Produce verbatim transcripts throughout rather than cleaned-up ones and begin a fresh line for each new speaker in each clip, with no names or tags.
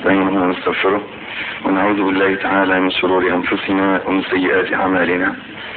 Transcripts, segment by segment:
ونستعينه ونستغفره ونعوذ بالله تعالى من شرور أنفسنا ومن سيئات أعمالنا.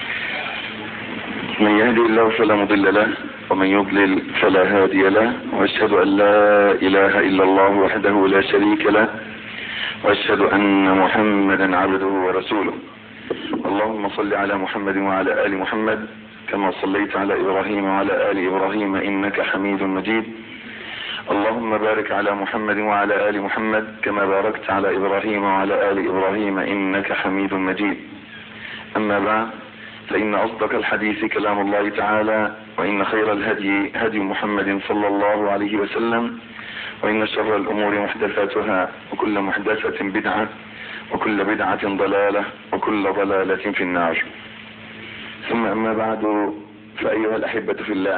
من يهدي الله فلا مضل له ومن يضلل فلا هادي له، وأشهد أن لا إله إلا الله وحده لا شريك له، وأشهد أن محمدا عبده ورسوله. اللهم صل على محمد وعلى آل محمد كما صليت على إبراهيم وعلى آل إبراهيم إنك حميد مجيد. اللهم بارك على محمد وعلى آل محمد كما باركت على إبراهيم وعلى آل إبراهيم إنك حميد مجيد. أما بعد، فإن أصدق الحديث كلام الله تعالى، وإن خير الهدي هدي محمد صلى الله عليه وسلم، وإن شر الأمور محدثاتها، وكل محدثة بدعة، وكل بدعة ضلالة، وكل ضلالة في النار. ثم أما بعد، فأيها الأحبة في الله،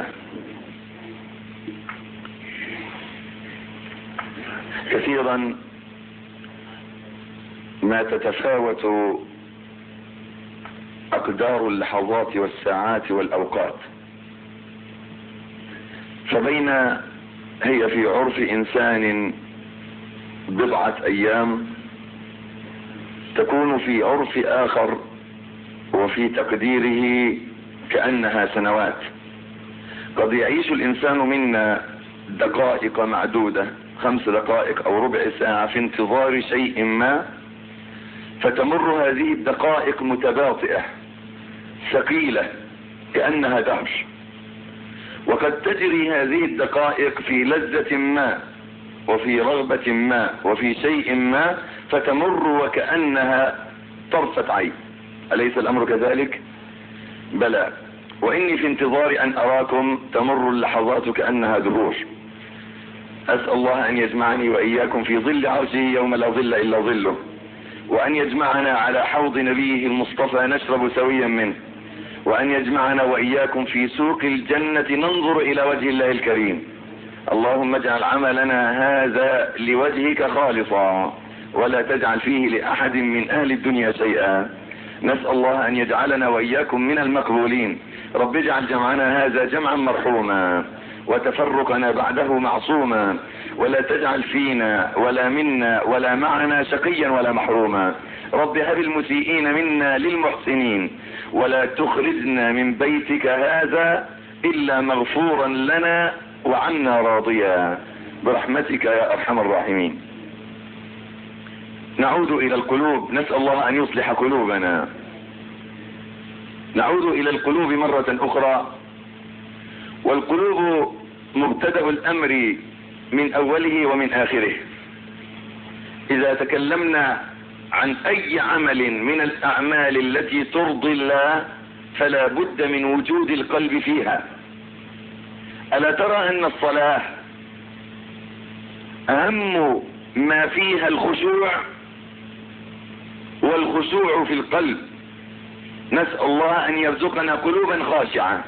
كثيرا ما تتفاوت أقدار اللحظات والساعات والأوقات، فبين هي في عرف إنسان بضعة أيام، تكون في عرف آخر وفي تقديره كأنها سنوات. قد يعيش الإنسان منا دقائق معدودة، خمس دقائق أو ربع ساعة في انتظار شيء ما، فتمر هذه الدقائق متباطئة ثقيلة كأنها دهر. وقد تجري هذه الدقائق في لذة ما وفي رغبة ما وفي شيء ما، فتمر وكأنها طرفة عين. أليس الأمر كذلك؟ بلى. وإني في انتظار أن أراكم تمر اللحظات كأنها دهور. أسأل الله أن يجمعني وإياكم في ظل عرشه يوم لا ظل إلا ظله، وأن يجمعنا على حوض نبيه المصطفى نشرب سويا منه، وأن يجمعنا وإياكم في سوق الجنة ننظر إلى وجه الله الكريم. اللهم اجعل عملنا هذا لوجهك خالصا، ولا تجعل فيه لأحد من أهل الدنيا شيئا. نسأل الله أن يجعلنا وإياكم من المقبولين. رب اجعل جمعنا هذا جمعا مرحوما، وتفرقنا بعده معصوما، ولا تجعل فينا ولا منا ولا معنا شقيا ولا محروما. رب هب المسيئين منا للمحسنين، ولا تخرجنا من بيتك هذا إلا مغفورا لنا وعنا راضيا، برحمتك يا أرحم الراحمين. نعود إلى القلوب، نسأل الله أن يصلح قلوبنا. نعود إلى القلوب مرة أخرى، والقلوب مبتدأ الأمر من أوله ومن آخره. إذا تكلمنا عن أي عمل من الأعمال التي ترضي الله، فلا بد من وجود القلب فيها. ألا ترى أن الصلاة أهم ما فيها الخشوع، والخشوع في القلب. نسأل الله أن يرزقنا قلوبا خاشعة.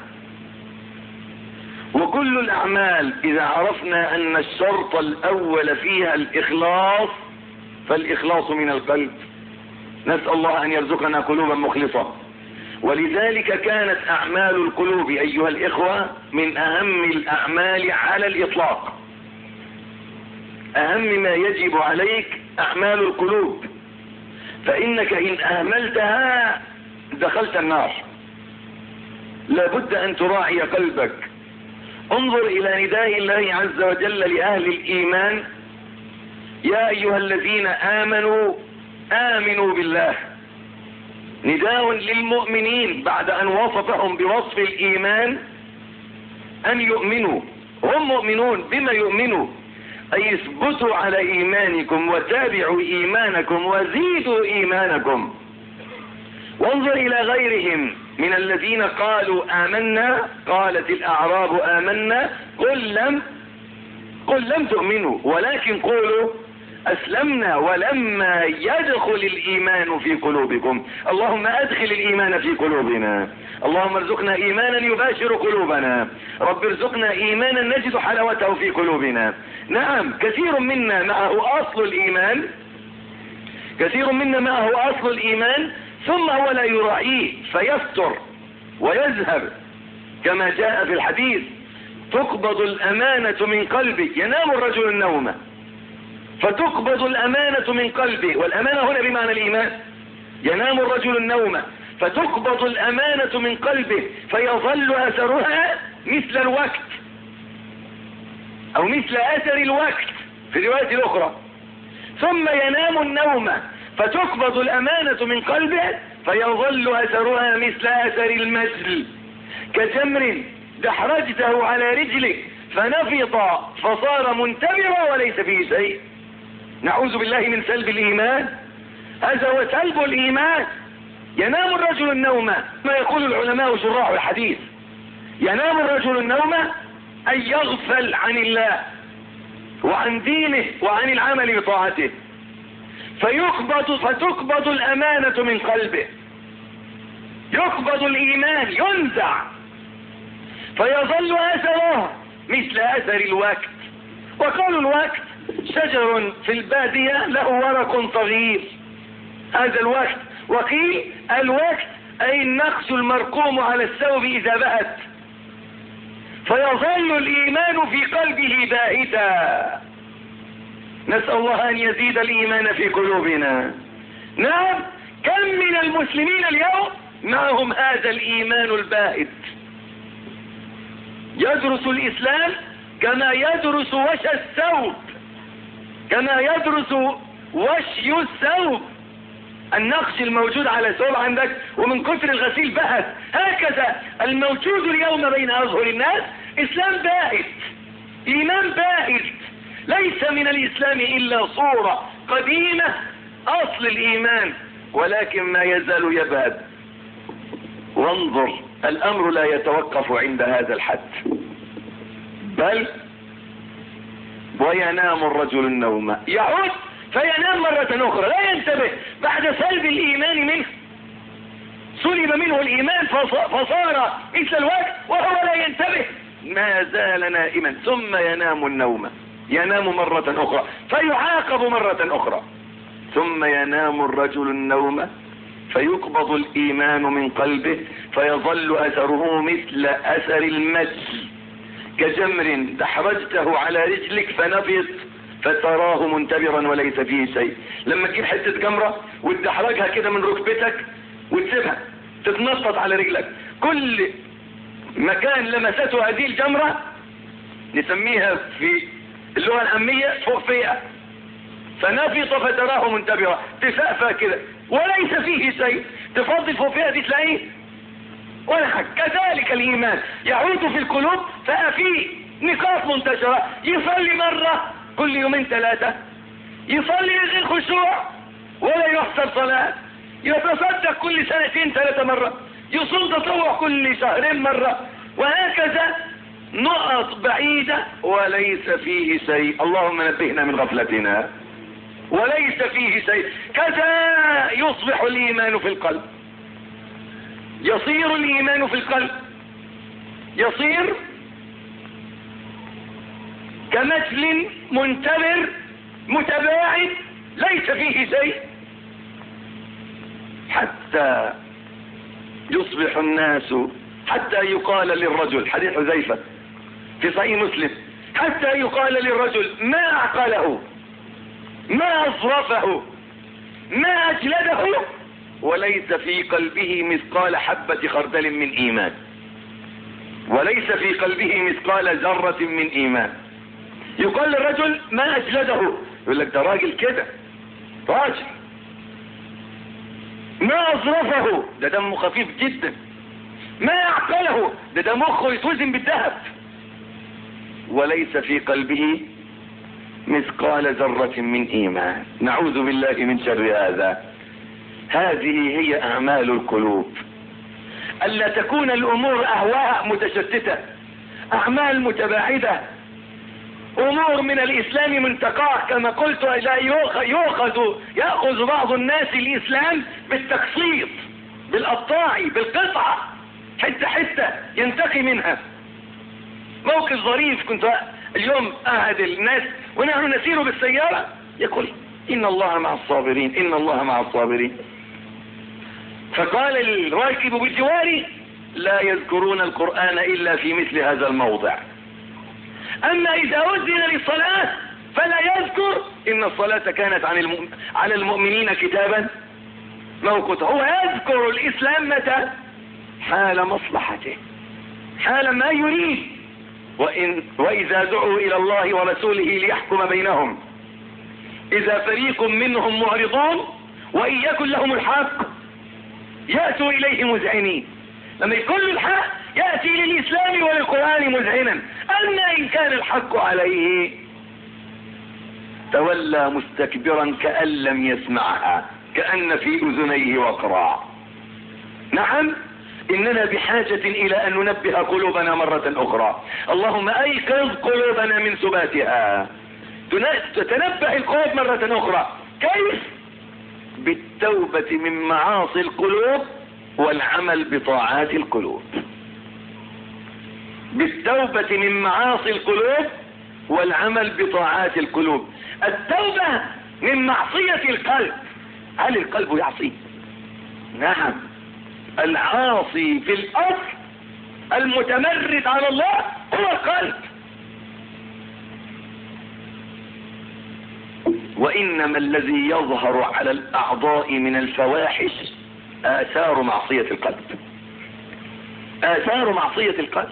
وكل الأعمال إذا عرفنا أن الشرط الأول فيها الإخلاص، فالإخلاص من القلب. نسأل الله أن يرزقنا قلوبا مخلصة. ولذلك كانت أعمال القلوب أيها الإخوة من أهم الأعمال على الإطلاق. أهم ما يجب عليك أعمال القلوب، فإنك إن أهملتها دخلت النار. لابد أن تراعي قلبك. انظر إلى نداء الله عز وجل لأهل الإيمان: يا أيها الذين آمنوا آمنوا بالله. نداء للمؤمنين بعد أن وصفهم بوصف الإيمان أن يؤمنوا. هم مؤمنون، بما يؤمنوا؟ أي اثبتوا على إيمانكم وتابعوا إيمانكم وزيدوا إيمانكم. وانظر إلى غيرهم من الذين قالوا آمنا، قالت الأعراب آمنا، قل لم قل لم تؤمنوا ولكن قولوا أسلمنا ولما يدخل الإيمان في قلوبكم. اللهم أدخل الإيمان في قلوبنا. اللهم ارزقنا إيمانا يباشر قلوبنا. رب ارزقنا إيمانا نجد حلاوته في قلوبنا. نعم، كثير منا معه أصل الإيمان، كثير منا معه أصل الإيمان، ثم هو لا يراعيه فيفتر ويذهب، كما جاء في الحديث: تقبض الأمانة من قلبك. ينام الرجل النوم فتقبض الأمانة من قلبه، والأمانة هنا بمعنى الإيمان. ينام الرجل النوم فتقبض الأمانة من قلبه فيظل أثرها مثل الوقت أو مثل أثر الوقت في الرواية الأخرى. ثم ينام النوم فتقبض الأمانة من قلبه فيظل أثرها مثل أثر المجل، كجمر دحرجته على رجلك فنفض فصار منتبرا وليس فيه شيء. نعوذ بالله من سلب الإيمان، هذا هو سلب الإيمان. ينام الرجل النوم، ما يقول العلماء شراح الحديث، ينام الرجل النوم أن يغفل عن الله وعن دينه وعن العمل بطاعته، فيقبض فتقبض الأمانة من قلبه، يقبض الإيمان ينزع فيظل أثره مثل أثر الوقت. وقالوا الوقت شجر في البادية له ورق صغير، هذا الوقت. وقيل الوقت أي النقش المرقوم على الثوب إذا بهت، فيظل الإيمان في قلبه باهتا. نسأل الله أن يزيد الإيمان في قلوبنا. نعم، كم من المسلمين اليوم معهم هذا الإيمان الباهت، يدرس الإسلام كما يدرس وش الثوب، كما يدرس وشي الثوب، النقش الموجود على الثوب عندك ومن كثر الغسيل بهت. هكذا الموجود اليوم بين أظهر الناس إسلام باهت، إيمان باهت، ليس من الإسلام إلا صورة قديمة أصل الإيمان، ولكن ما يزال يبهت. وانظر، الأمر لا يتوقف عند هذا الحد، بل وينام الرجل النوم، يعود فينام مرة أخرى لا ينتبه بعد سلب الإيمان منه، سلب منه الإيمان فصار مثل الوقت وهو لا ينتبه، ما زال نائما. ثم ينام النوم، ينام مرة أخرى فيعاقب مرة أخرى. ثم ينام الرجل النوم فيقبض الإيمان من قلبه فيظل أثره مثل أثر المجل، كجمر دحرجته على رجلك فنفض فتراه منتبرا وليس فيه شيء. لما تجيب حتة جمرة وتدحرجها كده من ركبتك وتسيبها تتنطط على رجلك، كل مكان لمسته هذه الجمرة نسميها في اللغة العامية فوقفية، فنفض فتراه منتبرا، تفأفى كده وليس فيه شيء، تفضي الفوقفية دي تلاقيه ولا حاجة. كذلك الإيمان يعود في القلوب ففيه نقاط منتشرة، يصلي مرة كل يومين ثلاثة، يصلي غير خشوع ولا يحسب صلاة، يتصدق كل سنتين ثلاثة مرة، يصوم تطوع كل شهرين مرة، وهكذا نقط بعيدة وليس فيه شيء. اللهم نبهنا من غفلتنا. وليس فيه شيء. كذا يصبح الإيمان في القلب، يصير الإيمان في القلب، يصير كمثل منتبر متباعد ليس فيه شيء، حتى يصبح الناس، حتى يقال للرجل، حديث حذيفة في صحيح مسلم، حتى يقال للرجل ما أعقله ما أصرفه ما أجلده وليس في قلبه مثقال حبة خردل من إيمان، وليس في قلبه مثقال ذرة من إيمان. يقال للرجل ما أجلده، يقول لك ده راجل كده راجل. ما أصرفه، ده دمه خفيف جدا. ما أعقله، ده ده مخه يتوزن بالذهب. وليس في قلبه مثقال ذرة من إيمان. نعوذ بالله من شر هذا. هذه هي أعمال القلوب، ألا تكون الأمور أهواء متشتتة، أعمال متباعدة، أمور من الإسلام منتقاه. كما قلت لا يؤخذ يأخذ بعض الناس الإسلام بالتقسيط، بالقطاع، بالقطعة، حتة حتة ينتقي منها. موقف ظريف، كنت اليوم أحد الناس ونحن نسير بالسيارة يقول إن الله مع الصابرين، إن الله مع الصابرين. فقال الراكب بالجوار لا يذكرون القرآن إلا في مثل هذا الموضع، أما إذا أذن للصلاة فلا يذكر ان الصلاة كانت عن الم... على المؤمنين كتابا موقوتا. هو يذكر الاسلام متى؟ حال مصلحته، حال ما يريد. وإن واذا دعوا الى الله ورسوله ليحكم بينهم اذا فريق منهم معرضون وان يكن لهم الحق يأتوا اليه مذعنين. لما يكون له الحق يأتي للاسلام وللقرآن مذعنا. اما ان كان الحق عليه تولى مستكبرا كأن لم يسمعها، كأن في اذنيه وقرا. نعم، اننا بحاجة الى ان ننبه قلوبنا مرة اخرى. اللهم ايقظ قلوبنا من سباتها. تتنبه القلوب مرة اخرى. كيف؟ بالتوبة من معاصي القلوب والعمل بطاعات القلوب. بالتوبة من معاصي القلوب والعمل بطاعات القلوب. التوبة من معصية القلب. هل القلب يعصي؟ نعم. العاصي في الأصل المتمرد على الله هو القلب. وإنما الذي يظهر على الأعضاء من الفواحش آثار معصية القلب. آثار معصية القلب.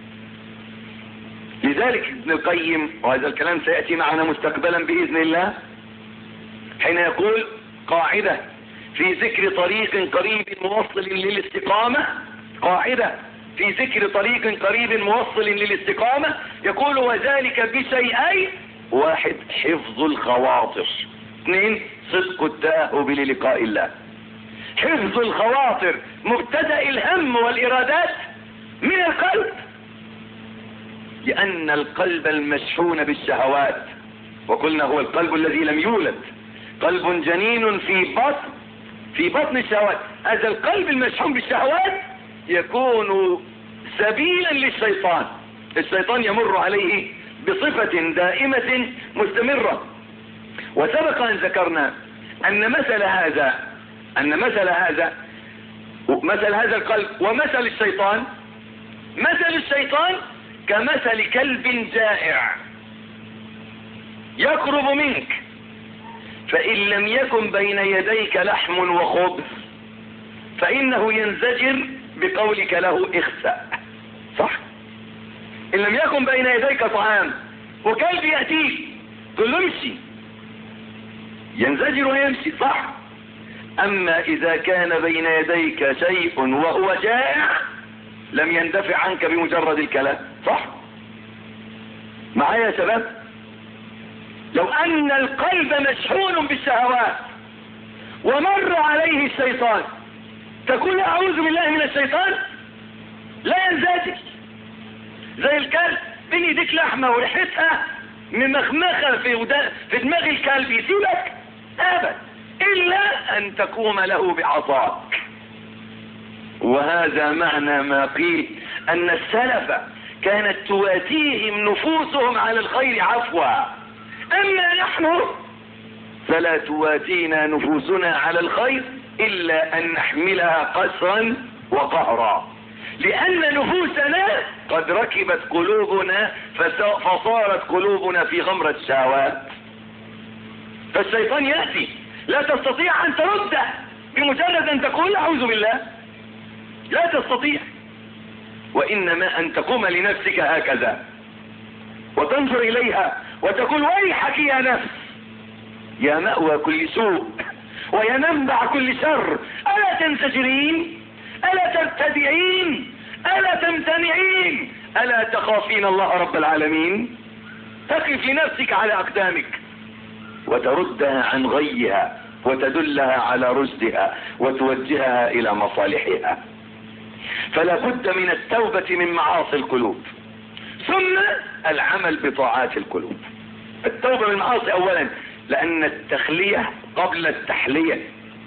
لذلك ابن القيم، وهذا الكلام سيأتي معنا مستقبلا بإذن الله، حين يقول قاعدة في ذكر طريق قريب موصل للاستقامة، قاعدة في ذكر طريق قريب موصل للاستقامة، يقول وذلك بشيئين: واحد حفظ الخواطر، اثنين صدق التأهب للقاء الله. حفظ الخواطر مبتدأ الهم والإرادات من القلب، لأن القلب المشحون بالشهوات، وقلنا هو القلب الذي لم يولد، قلب جنين في بطن في بطن الشهوات. هذا القلب المشحون بالشهوات يكون سبيلا للشيطان. الشيطان يمر عليه بصفة دائمة مستمرة. وسبق أن ذكرنا أن مثل هذا أن مثل هذا مثل هذا القلب ومثل الشيطان، مثل الشيطان كمثل كلب جائع يقرب منك، فإن لم يكن بين يديك لحم وخبز فإنه ينزجر بقولك له اخسأ. صح؟ إن لم يكن بين يديك طعام وكلب يأتيك تقول له امشي، ينزجر ويمشي. صح؟ أما إذا كان بين يديك شيء وهو جائع لم يندفع عنك بمجرد الكلام. صح؟ معايا يا شباب؟ لو أن القلب مشحون بالشهوات ومر عليه الشيطان تقول أعوذ بالله من الشيطان؟ لا ينزجر. زي الكلب بين يديك لحمة وريحتها ممخمخة في, في دماغ الكلب يسيبك أبدا إلا أن تقوم له بعصاك. وهذا معنى ما قيل أن السلف كانت تواتيهم نفوسهم على الخير عفوا، أما نحن فلا تواتينا نفوسنا على الخير إلا أن نحملها قسرا وقهرا، لأن نفوسنا قد ركبت قلوبنا فصارت قلوبنا في غمرة الشهوات. فالشيطان يأتي لا تستطيع أن ترده بمجرد أن تقول أعوذ بالله، لا تستطيع. وإنما أن تقوم لنفسك هكذا وتنظر إليها وتقول ويحك يا نفس، يا مأوى كل سوء ويا منبع كل شر، ألا تنزجرين؟ ألا تبتدعين؟ ألا تمتنعين؟ ألا تخافين الله رب العالمين؟ تقف لنفسك على أقدامك وتردها عن غيها وتدلها على رشدها وتوجهها إلى مصالحها. فلا بد من التوبة من معاصي القلوب، ثم العمل بطاعات القلوب. التوبة من المعاصي أولا، لأن التخلية قبل التحلية.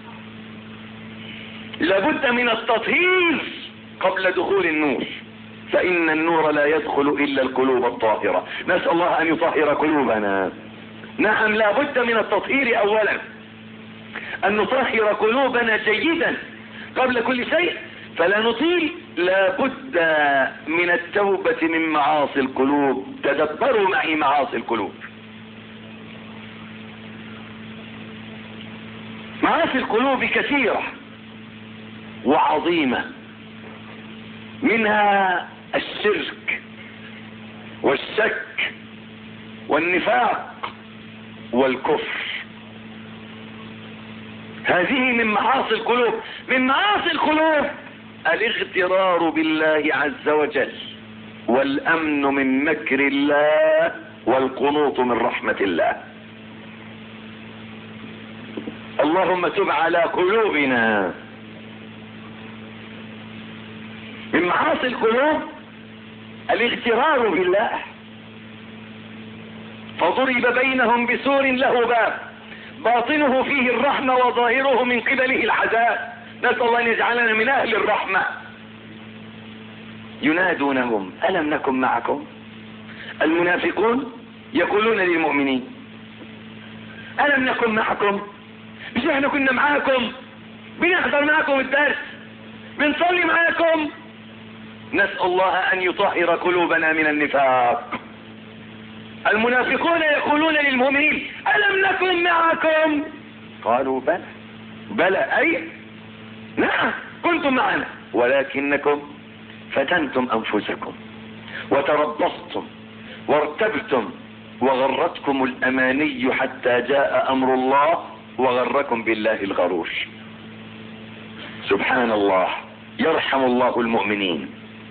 لابد من التطهير قبل دخول النور، فإن النور لا يدخل إلا القلوب الطاهرة. نسأل الله أن يطهر قلوبنا. نعم، لابد من التطهير أولا، أن نطهر قلوبنا جيدا قبل كل شيء. فلا نطيل، لابد من التوبة من معاصي القلوب. تدبروا معي معاصي القلوب. معاصي القلوب كثيرة وعظيمة، منها الشرك والشك والنفاق والكفر. هذه من معاصي القلوب. من معاصي القلوب الاغترار بالله عز وجل، والامن من مكر الله، والقنوط من رحمة الله. اللهم تب على قلوبنا. من معاصي القلوب الاغترار بالله، فضرب بينهم بسور له باب باطنه فيه الرحمة وظاهره من قبله العذاب. نسأل الله أن يجعلنا من أهل الرحمة. ينادونهم ألم نكن معكم؟ المنافقون يقولون للمؤمنين ألم نكن معكم؟ مش احنا كنا معاكم، بنحضر معكم الدرس، بنصلي معاكم. نسأل الله أن يطهر قلوبنا من النفاق. المنافقون يقولون للمؤمنين ألم نكن معكم؟ قالوا بلى. بلى أي نعم كنتم معنا، ولكنكم فتنتم أنفسكم وتربصتم وارتبتم وغرتكم الأماني حتى جاء أمر الله وغركم بالله الغرور. سبحان الله. يرحم الله المؤمنين.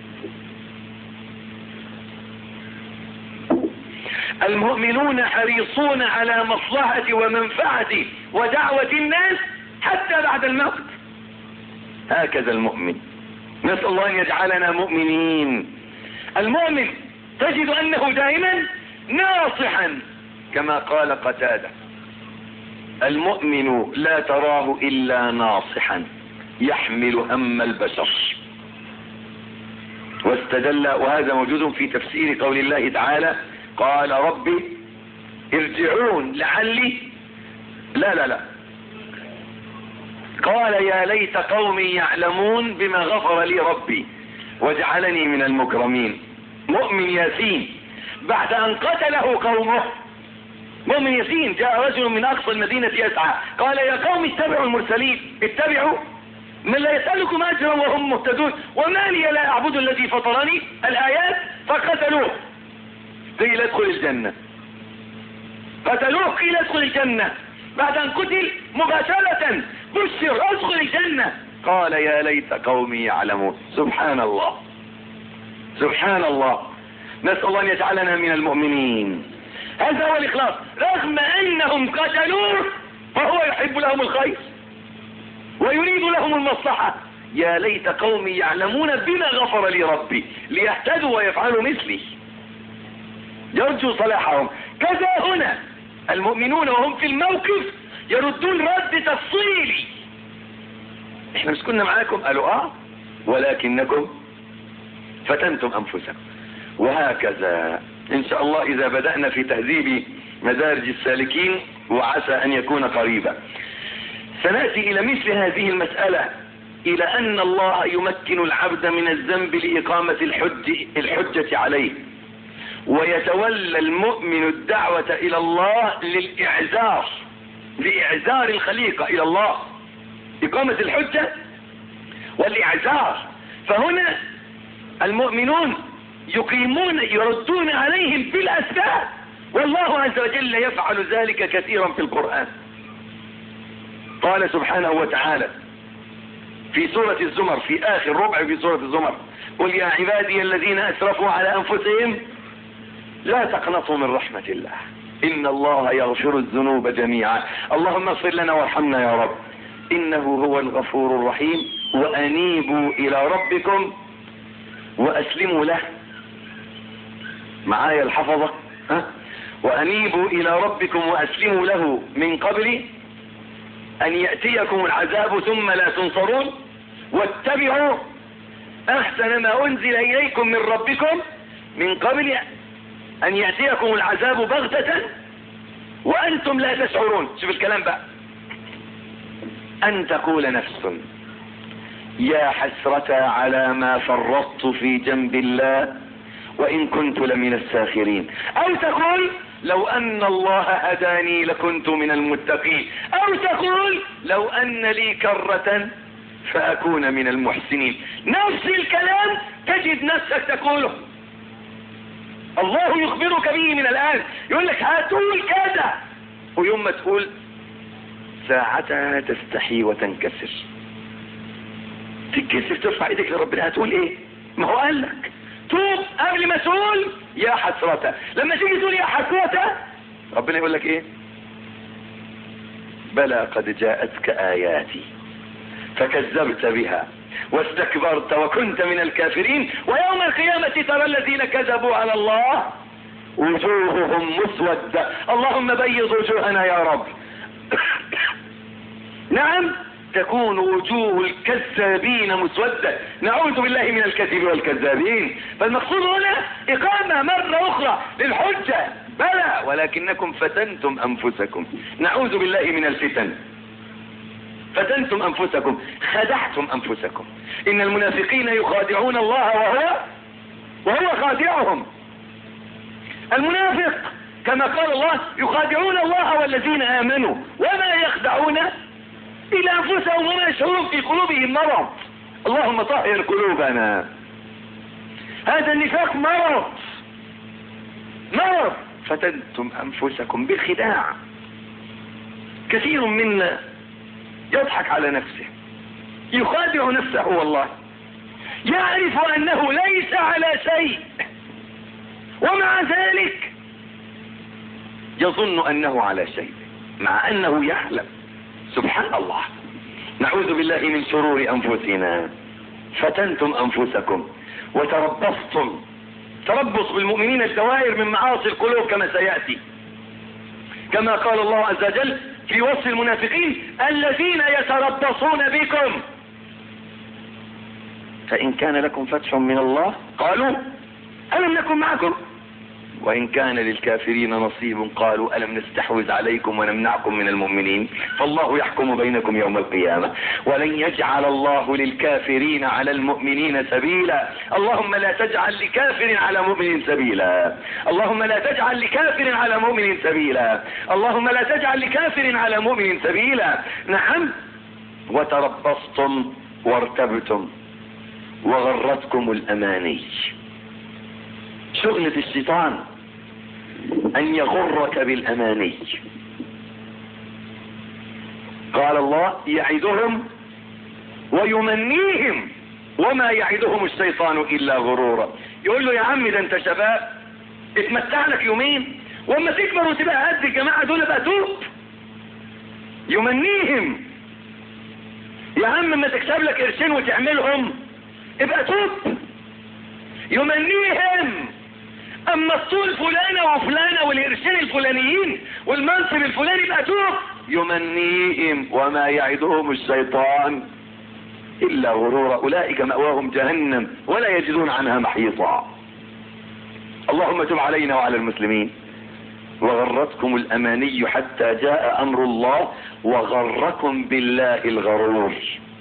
المؤمنون حريصون على مصلحة ومنفعة ودعوة الناس حتى بعد الموت. هكذا المؤمن. نسأل الله أن يجعلنا مؤمنين. المؤمن تجد أنه دائما ناصحا، كما قال قتادة المؤمن لا تراه إلا ناصحا يحمل هم البشر. واستدل، وهذا موجود في تفسير قول الله تعالى قال ربي ارجعون لعلي لا لا لا قال يا ليت قومي يعلمون بما غفر لي ربي وجعلني من المكرمين. مؤمن ياسين بعد أن قتله قومه، مؤمن ياسين جاء رجل من أقصى المدينة يسعى قال يا قوم اتبعوا المرسلين، اتبعوا من لا يسألكم أجرا وهم مهتدون وما لي لا أعبد الذي فطرني. الآيات فقتلوه قيل ادخل الجنة. قتلوه قيل ادخل الجنة. بعد أن قتل مباشرة بشر ادخل الجنة. قال يا ليت قومي يعلمون. سبحان الله سبحان الله. نسأل الله أن يجعلنا من المؤمنين. هذا هو الإخلاص. رغم أنهم قتلوه فهو يحب لهم الخير ويريد لهم المصلحة. يا ليت قومي يعلمون بما غفر لي ربي ليهتدوا ويفعلوا مثلي. يرجو صلاحهم. كذا هنا المؤمنون وهم في الموقف يردون رد تفصيلي. احنا مش كنا معاكم؟ قالوا اه ولكنكم فتنتم انفسكم. وهكذا ان شاء الله اذا بدأنا في تهذيب مدارج السالكين وعسى ان يكون قريبا سنأتي الى مثل هذه المسألة، الى ان الله يمكن العبد من الذنب لإقامة الحج الحجة عليه، ويتولى المؤمن الدعوة الى الله للإعذار لإعذار الخليقة الى الله، إقامة الحجة والإعذار. فهنا المؤمنون يقيمون يردون عليهم بالأسباب، والله عز وجل يفعل ذلك كثيرا في القرآن. قال سبحانه وتعالى في سورة الزمر في آخر ربع في سورة الزمر قل يا عبادي الذين أسرفوا على أنفسهم لا تقنطوا من رحمة الله إن الله يغفر الذنوب جميعا. اللهم اغفر لنا وارحمنا يا رب إنه هو الغفور الرحيم. وأنيبوا إلى ربكم وأسلموا له. معايا الحفظة ها؟ وأنيبوا إلى ربكم وأسلموا له من قبل أن يأتيكم العذاب ثم لا تنصرون واتبعوا أحسن ما أنزل إليكم من ربكم من قبل أن يأتيكم العذاب بغتة وأنتم لا تشعرون. شوف الكلام بقى. أن تقول نفس يا حسرة على ما فرطت في جنب الله وإن كنت لمن الساخرين، أو تقول لو ان الله هداني لكنت من المتقين، او تقول لو ان لي كرة فاكون من المحسنين. نفس الكلام تجد نفسك تقوله، الله يخبرك به من الآن، يقول لك هتقول كذا، ويوم ما تقول ساعتها تستحي وتنكسر، تتكسر ترفع ايدك لربنا، هتقول ايه؟ ما هو قال لك توب قبل ما تقول يا حسرته. لما تيجي تقول يا حسرته ربنا يقول لك ايه؟ بلى قد جاءتك آياتي فكذبت بها واستكبرت وكنت من الكافرين ويوم القيامة ترى الذين كذبوا على الله وجوههم مسودة. اللهم بيض وجوهنا يا رب. نعم تكون وجوه الكذابين مسودة، نعوذ بالله من الكذب والكذابين. فالمقصود هنا إقامة مرة أخرى للحجة، بلى ولكنكم فتنتم أنفسكم، نعوذ بالله من الفتن. فتنتم أنفسكم، خدعتم أنفسكم. إن المنافقين يخادعون الله وهو وهو خادعهم. المنافق كما قال الله يخادعون الله والذين آمنوا وما يخدعون إلى أنفسهم وما يشعرون في قلوبهم مرض. اللهم طهر قلوبنا. هذا النفاق مرض مرض. فتنتم أنفسكم بالخداع. كثير منا يضحك على نفسه، يخادع نفسه والله، يعرف أنه ليس على شيء ومع ذلك يظن أنه على شيء مع أنه يعلم. سبحان الله، نعوذ بالله من شرور أنفسنا. فتنتم أنفسكم وتربصتم، تربص بالمؤمنين الدوائر من معاصي القلوب كما سيأتي، كما قال الله عز وجل في وصف المنافقين الذين يتربصون بكم فإن كان لكم فتح من الله قالوا ألم نكن معكم وإن كان للكافرين نصيب قالوا ألم نستحوذ عليكم ونمنعكم من المؤمنين فالله يحكم بينكم يوم القيامة ولن يجعل الله للكافرين على المؤمنين سبيلا. اللهم لا تجعل لكافر على مؤمن سبيلا، اللهم لا تجعل لكافر على مؤمن سبيلا، اللهم لا تجعل لكافر على مؤمن سبيلا. نعم وتربصتم وارتبتم وغرتكم الأماني. شغلة الشيطان أن يغرك بالأماني. قال الله يعدهم ويمنيهم وما يعدهم الشيطان إلا غرورا. يقول له يا عم ده انت شباب اتمتع لك يومين واما تكبر وتبقى قد الجماعة دول بقى توب. يمنيهم يا عم ما تكسب لك قرشين وتعملهم ابقى توب. يمنيهم اما الطول فلانة وفلانة والقرشين الفلانيين والمنصب الفلاني بقى توب. يمنيهم وما يعدهم الشيطان الا غرورا اولئك مأواهم جهنم ولا يجدون عنها محيطا. اللهم تب علينا وعلى المسلمين. وغرتكم الاماني حتى جاء امر الله وغركم بالله الغرور.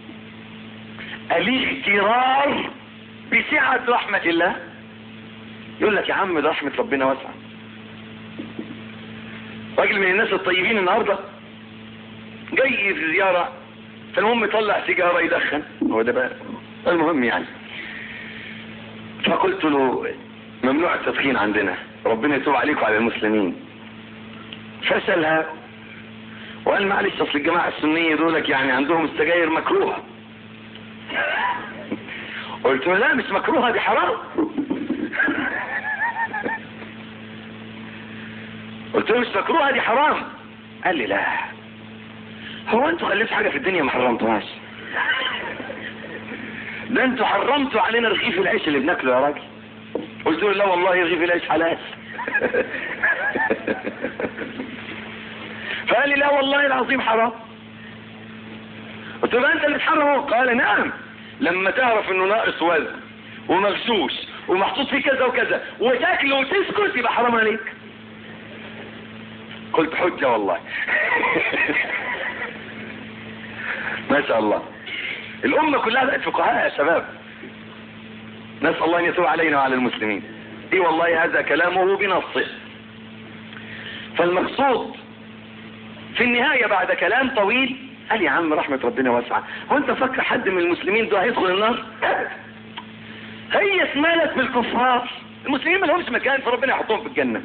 الاغترار بسعة رحمة الله. يقول لك يا عم ده رحمة ربنا واسعة. راجل من الناس الطيبين النهاردة جاي في زيارة فالمهم يطلع سيجارة يدخن، هو ده بقى المهم يعني. فقلت له ممنوع التدخين عندنا، ربنا يتوب عليكم وعلى المسلمين. فسألها وقال معلش اصل الجماعة السنية دولك يعني عندهم السجاير مكروهة. قلت له لا مش مكروهة دي حرام. قلت له مش مكروهة دي حرام. قال لي لا هو انتوا خليتوا حاجة في الدنيا ما حرمتوهاش؟ ده انتوا حرمتوا علينا رغيف العيش اللي بناكله يا راجل. قلت له لا والله رغيف العيش حلال. فقال لي لا والله العظيم حرام. قلت له انت اللي تحرمه؟ قال نعم لما تعرف انه ناقص وزن ومغشوش ومحطوط فيه كذا وكذا وتاكله وتسكت يبقى حرام عليك. قلت حجة والله. ما شاء الله الامة كلها بقت فقهاء يا شباب. نسأل الله ان يتوب علينا وعلى المسلمين. ايه والله هذا كلامه بنصه.
فالمقصود في النهاية بعد كلام طويل قال يا عم رحمة ربنا واسعة، هو انت فكر حد من المسلمين دول هيدخل النار؟ هي اتمالت بالكفار، المسلمين ما لهمش مكان فربنا يحطهم في الجنة.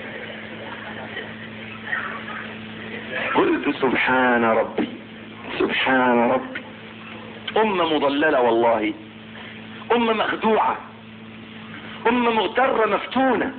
قلت سبحان ربي سبحان ربي، أمة مضللة والله، أمة مخدوعة، أمة مغترة مفتونة.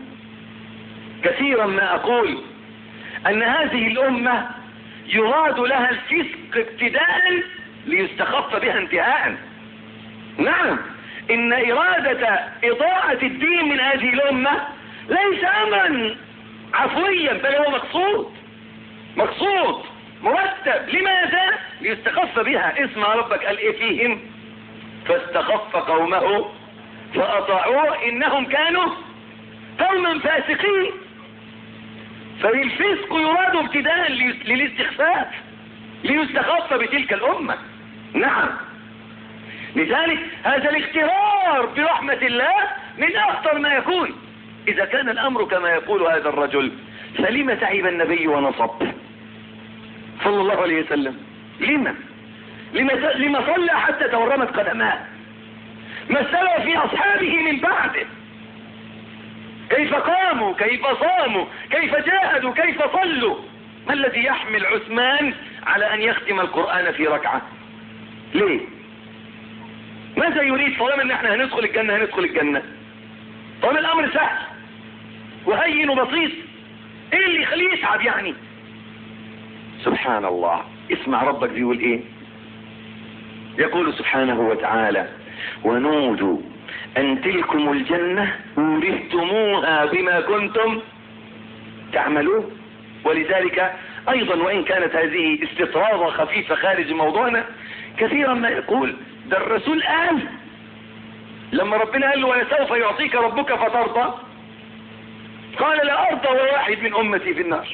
كثيرا ما أقول أن هذه الأمة يراد لها الفسق ابتداء ليستخف بها انتهاء. نعم، إن إرادة إضاعة الدين من هذه الأمة ليس أمرا عفويا، بل هو مقصود مقصود مرتب. لماذا؟ ليستخف بها. اسمع ربك قال ايه فيهم؟ فاستخف قومه فأطاعوه إنهم كانوا قوما فاسقين. فالفسق يراد ابتداء للاستخفاف ليستخف بتلك الأمة. نعم، لذلك هذا الاغترار برحمة الله من أخطر ما يكون. إذا كان الأمر كما يقول هذا الرجل فلما تعب النبي ونصب صلى الله عليه وسلم؟ لما لما, لما صلى حتى تورمت قدماه؟ ما استوى في أصحابه من بعده؟ كيف قاموا، كيف صاموا، كيف جاهدوا، كيف صلوا؟ ما الذي يحمل عثمان على أن يختم القرآن في ركعة؟ ليه؟ ماذا يريد؟ طالما ان احنا هندخل الجنة هندخل الجنة، طالما الأمر سهل وهين وبسيط، ايه اللي يخليه يتعب يعني؟ سبحان الله. اسمع ربك بيقول ايه؟ يقول سبحانه وتعالى ونودوا ان تلكم الجنة ورثتموها بما كنتم تعملون. ولذلك ايضا وان كانت هذه استطرادة خفيفة خارج موضوعنا، كثيرا ما يقول ده الرسول قال لما ربنا قال له ولسوف يعطيك ربك فترضى، قال لا ارضى وواحد من امتي في النار.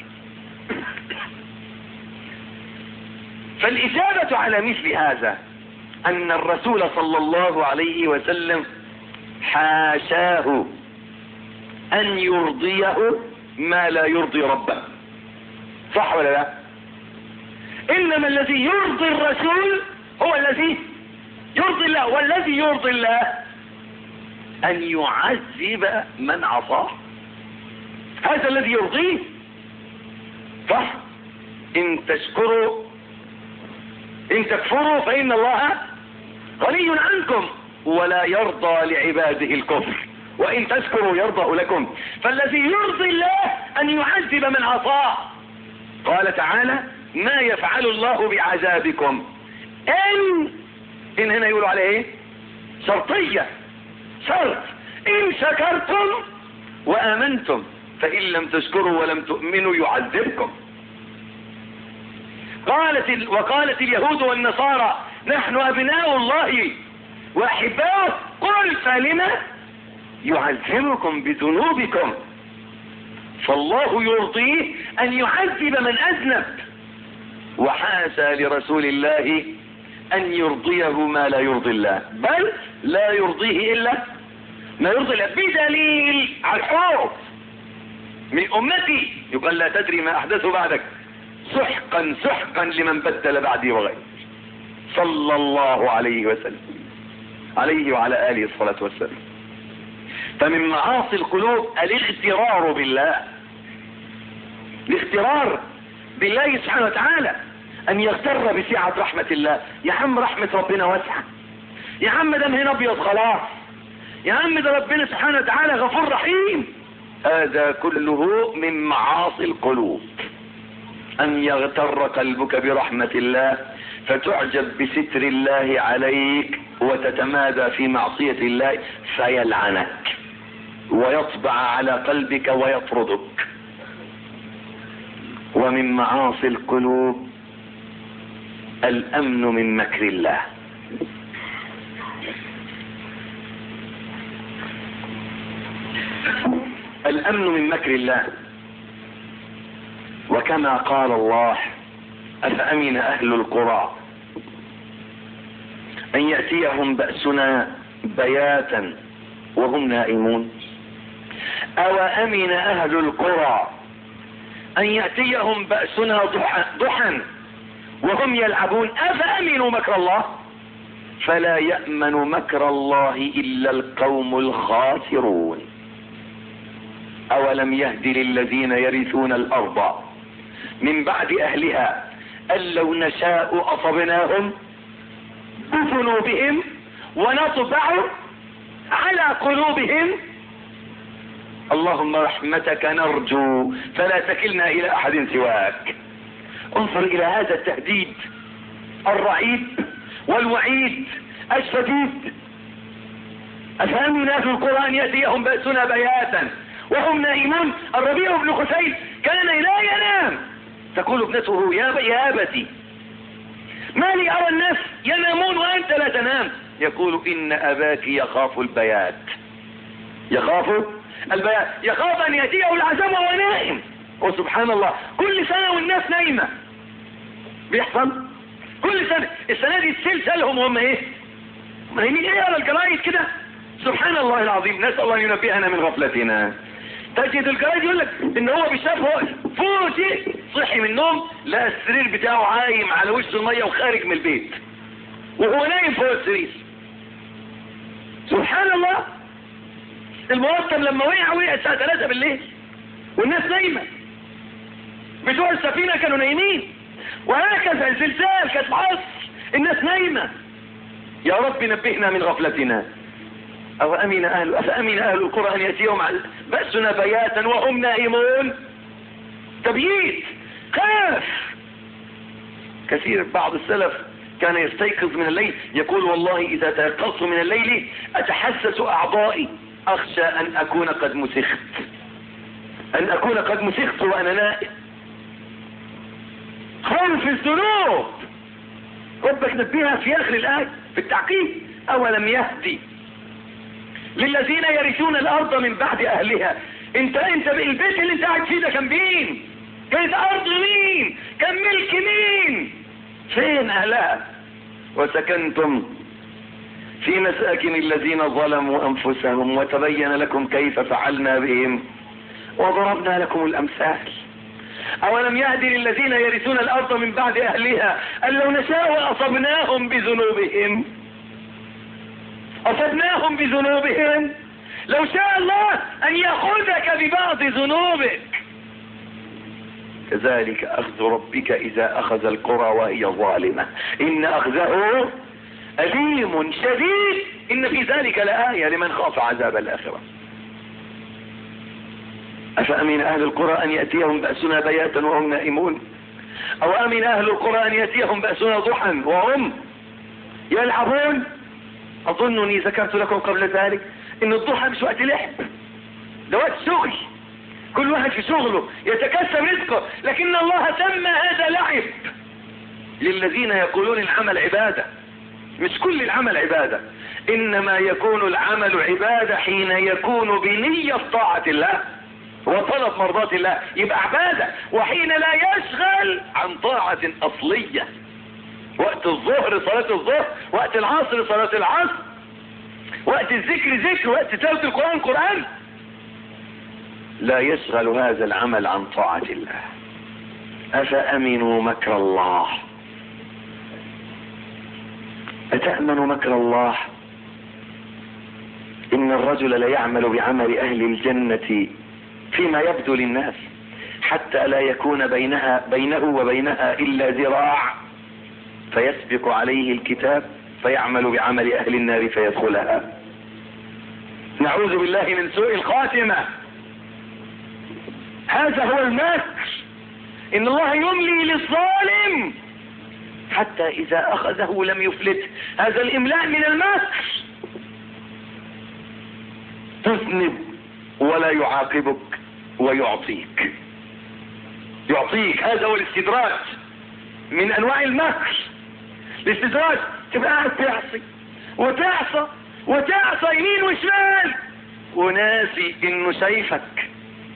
فالإجابة على مثل هذا أن الرسول صلى الله عليه وسلم حاشاه أن يرضيه ما لا يرضي ربه، صح ولا لا؟ إنما الذي يرضي الرسول هو الذي يرضي الله، والذي يرضي الله أن يعذب من عصاه، هذا الذي يرضيه. صح؟ إن تشكروا إن تكفروا فإن الله غني عنكم ولا يرضى لعباده الكفر وإن تشكروا يرضى لكم. فالذي يرضي الله أن يعذب من عصاه. قال تعالى ما يفعل الله بعذابكم إن إن هنا يقولوا عليه إيه؟ شرطية، شرط. إن شكرتم وآمنتم فإن لم تشكروا ولم تؤمنوا يعذبكم. قالت وقالت اليهود والنصارى نحن أبناء الله وأحباؤه، قل فلما يعذبكم بذنوبكم. فالله يرضيه أن يعذب من أذنب، وحاشا لرسول الله أن يرضيه ما لا يرضي الله، بل لا يرضيه إلا ما يرضي الله، بدليل على الحروف من أمتي يقال لا تدري ما أحدثه بعدك سحقا سحقا لمن بدل بعدي وغير. صلى الله عليه وسلم عليه وعلى آله الصلاة والسلام. فمن معاصي القلوب الاغترار بالله، الاغترار بالله سبحانه وتعالى، ان يغتر بسعة رحمة الله. يا عم رحمة ربنا واسعة، يا عم ده مهن ابيض خلاص، يا عم ده ربنا سبحانه وتعالى غفور رحيم. هذا كله من معاصي القلوب، ان يغتر قلبك برحمة الله فتعجب بستر الله عليك وتتمادى في معصية الله فيلعنك ويطبع على قلبك ويطردك. ومن معاصي القلوب الامن من مكر الله. الامن من مكر الله، وكما قال الله افامن اهل القرى ان ياتيهم باسنا بياتا وهم نائمون، او امن اهل القرى ان يأتيهم بأسنا ضحى وهم يلعبون افأمنوا مكر الله فلا يأمن مكر الله الا القوم الخاسرون. اولم يهد للذين يرثون الارض من بعد اهلها ان لو نشاء اصبناهم بذنوبهم ونطبع على قلوبهم اللهم رحمتك نرجو فلا تكلنا الى احد سواك. انظر الى هذا التهديد الرعيب والوعيد الشديد. افهمنا في القرآن يأتيهم بأسنا بياتا وهم نائمون. الربيع بن خثيم كان لا ينام. تقول ابنته يا يا ابتي ما لي ارى الناس ينامون وانت لا تنام؟ يقول ان اباك يخاف البيات، يخاف البيات، يخاف ان يأتيه العذاب وهو نائم. وسبحان الله كل سنة والناس نايمة بيحصل كل سنة. السنة دي تسلسلهم وهم ايه نايمين ايه على الجرايد كده. سبحان الله العظيم. نسأل الله ينبهنا من غفلتنا. تجد الجرايد يقول لك ان هو بيشاف فوتي صحي من النوم لا السرير بتاعه عايم على وش المية وخارج من البيت وهو نايم فوق السرير. سبحان الله. المرتب لما وقع وقع الساعة ثلاثة بالليل والناس نايمة. بتوع السفينة كانوا نايمين وهكذا الزلزال كانت عصر الناس نايمة. يا رب نبهنا من غفلتنا. أو أمن أهل أفأمن أهل القرى أن يأتيهم بأسنا بياتا وهم نائمون. تبييت خاف. كثير بعض السلف كان يستيقظ من الليل يقول والله إذا تيقظت من الليل أتحسس أعضائي أخشى أن أكون قد مسخت أن أكون قد مسخت وأنا نائم. خوف الذنوب. ربك نبهها في آخر الآية في التعقيب. أولم يهدي للذين يرثون الأرض من بعد أهلها. انت انت البيت اللي انت قاعد فيه ده كان مين؟ كانت أرض مين؟ كان ملك مين؟ فين أهلها؟ وسكنتم في مساكن الذين ظلموا أنفسهم وتبين لكم كيف فعلنا بهم وضربنا لكم الأمثال. أولم يهدي للذين يرثون الأرض من بعد أهلها أن لو نشاء أصبناهم بذنوبهم أصبناهم بذنوبهم. لو شاء الله أن يأخذك ببعض ذنوبك. كذلك أخذ ربك إذا أخذ القرى وهي ظالمة إن أخذه أليم شديد إن في ذلك لآية لمن خاف عذاب الآخرة. أفأمن أهل القرى أن يأتيهم بأسنا بياتا وهم نائمون أو أمن أهل القرى أن يأتيهم بأسنا ضحى وهم يلعبون. أظنني ذكرت لكم قبل ذلك إن الضحى مش وقت لعب، ده وقت شغل. كل واحد في شغله يتكسب رزقه، لكن الله سمى هذا لعب للذين يقولون العمل عبادة. مش كل العمل عبادة، إنما يكون العمل عبادة حين يكون بنية طاعة الله وطلب مرضات الله يبقى عبادة، وحين لا يشغل عن طاعة أصلية. وقت الظهر صلاة الظهر، وقت العصر صلاة العصر، وقت الذكر ذكر، وقت تلاوة القرآن قرآن. لا يشغل هذا العمل عن طاعة الله. أفأمنوا مكر الله. أتأمن مكر الله؟ إن الرجل ليعمل بعمل أهل الجنة فيما يبدو للناس حتى لا يكون بينها بينه وبينها إلا ذراع فيسبق عليه الكتاب فيعمل بعمل أهل النار فيدخلها. نعوذ بالله من سوء الخاتمة. هذا هو المكر. إن الله يملي للظالم حتى إذا أخذه لم يفلت. هذا الإملاء من المكر. تذنب ولا يعاقبك ويعطيك يعطيك هذا هو الاستدراج من أنواع المكر. الاستدراج تبقى قاعد تعصي وتعصى وتعصى يمين وشمال وناسي إنه شايفك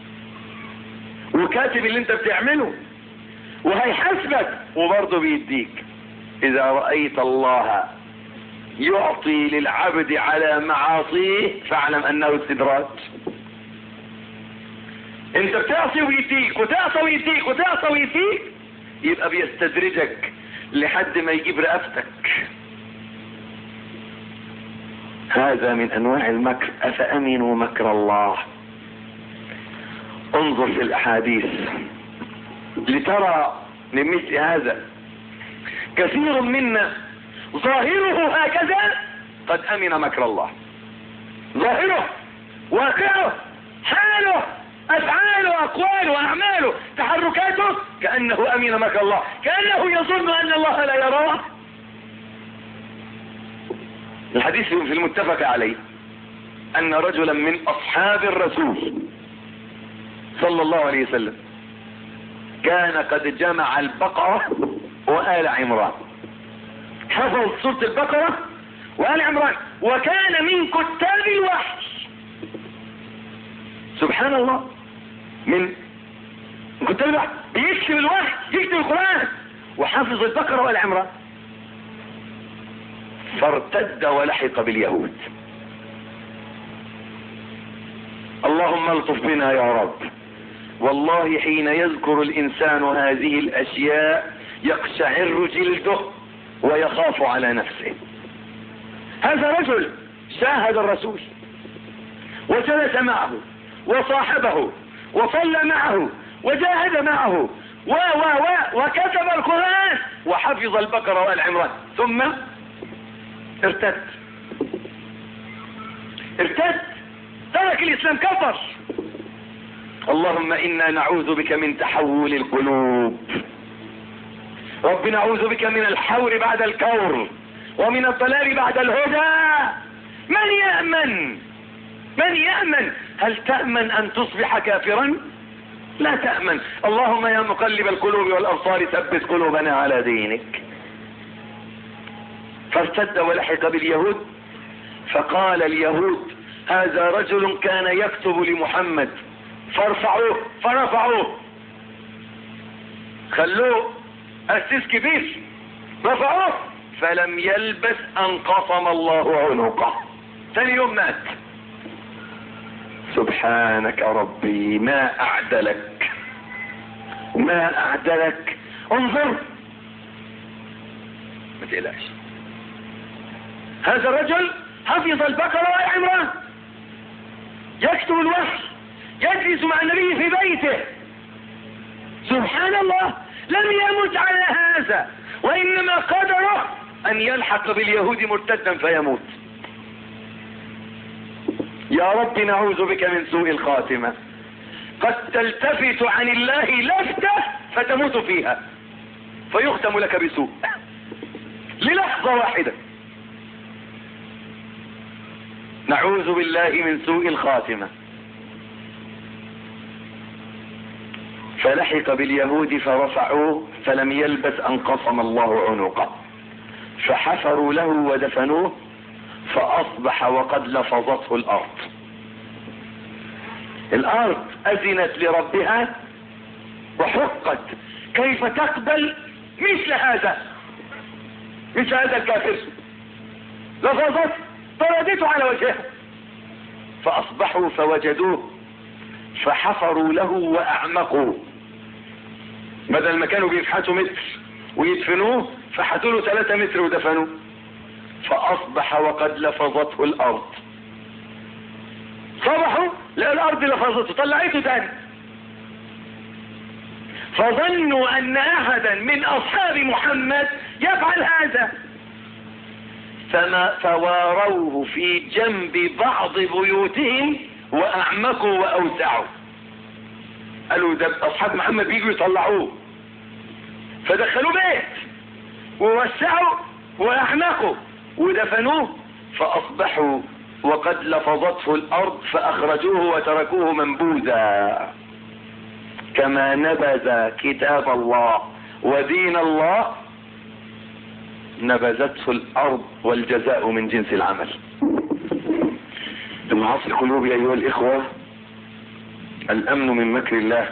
وكاتب اللي انت بتعمله وهيحاسبك وبرضه بيديك. إذا رأيت الله يعطي للعبد على معاصيه فاعلم أنه استدراج. انت بتعصي ويديك وتعصي ويديك وتعصي ويديك، يبقى بيستدرجك لحد ما يجيب رقبتك. هذا من انواع المكر. افامنوا مكر الله. انظر في الاحاديث لترى من مثل هذا. كثير منا ظاهره هكذا قد امن مكر الله، ظاهره واقعه حاله افعاله اقواله اعماله تحركاته كانه امن مكر الله، كانه يظن ان الله لا يراه. الحديث في المتفق عليه ان رجلا من اصحاب الرسول صلى الله عليه وسلم كان قد جمع البقرة وآل عمران، حفظ سورة البقرة وآل عمران، وكان من كتاب الوحي. سبحان الله، من كتاب الوحي، بيكتب الوحي، يكتب القرآن، وحفظ البقرة وآل عمران. فارتد ولحق باليهود. اللهم الطف بنا يا رب. والله حين يذكر الانسان هذه الاشياء يقشعر جلده ويخاف على نفسه. هذا رجل شاهد الرسول وجلس معه وصاحبه وصلى معه وجاهد معه و و و وكتب القرآن وحفظ البقرة والعمران، ثم ارتد ارتد ترك الاسلام، كفر. اللهم انا نعوذ بك من تحول القلوب. رب نعوذ بك من الحور بعد الكور ومن الضلال بعد الهدى. من يأمن من يأمن هل تأمن ان تصبح كافرا؟ لا تأمن. اللهم يا مقلب القلوب والابصار ثبت قلوبنا على دينك. فارتد ولحق باليهود. فقال اليهود هذا رجل كان يكتب لمحمد فارفعوه، فرفعوه، خلوه أسيس كبير، رفعوه، فلم يلبس ان قصم الله عنقه، ثاني يوم مات. سبحانك ربي، ما اعدلك ما اعدلك. انظر، ما تقلقش. هذا الرجل حفظ البقرة والعمران، يكتب الوحي، يجلس مع النبي في بيته. سبحان الله، لم يمت على هذا، وإنما قدره أن يلحق باليهود مرتدا فيموت. يا رب نعوذ بك من سوء الخاتمة. قد تلتفت عن الله لفتة فتموت فيها فيختم لك بسوء للحظة واحدة. نعوذ بالله من سوء الخاتمة. فلحق باليهود فرفعوه فلم يلبث ان قصم الله عنقه، فحفروا له ودفنوه، فاصبح وقد لفظته الارض. الارض اذنت لربها وحقت. كيف تقبل مثل هذا مثل هذا الكافر؟ لفظت، طردته على وجهه. فاصبحوا فوجدوه فحفروا له واعمقوا، بدل ما كانوا بيفحتوا متر ويدفنوه فحتوا له ثلاثة متر ودفنوه، فاصبح وقد لفظته الارض. صبحوا لقوا الارض لفظته، طلعته تاني، فظنوا ان احدا من اصحاب محمد يفعل هذا، فما فواروه في جنب بعض بيوتهم واعمقوا واوسعوا. قالوا ده اصحاب محمد بيجوا يطلعوه، فدخلوا بيت ووسعوا واعمقوا ودفنوه، فاصبحوا وقد لفظته الارض، فاخرجوه وتركوه منبوذا. كما نبذ كتاب الله ودين الله نبذته الارض، والجزاء من جنس العمل. المعاصي القلوب يا ايها الاخوة، الامن من مكر الله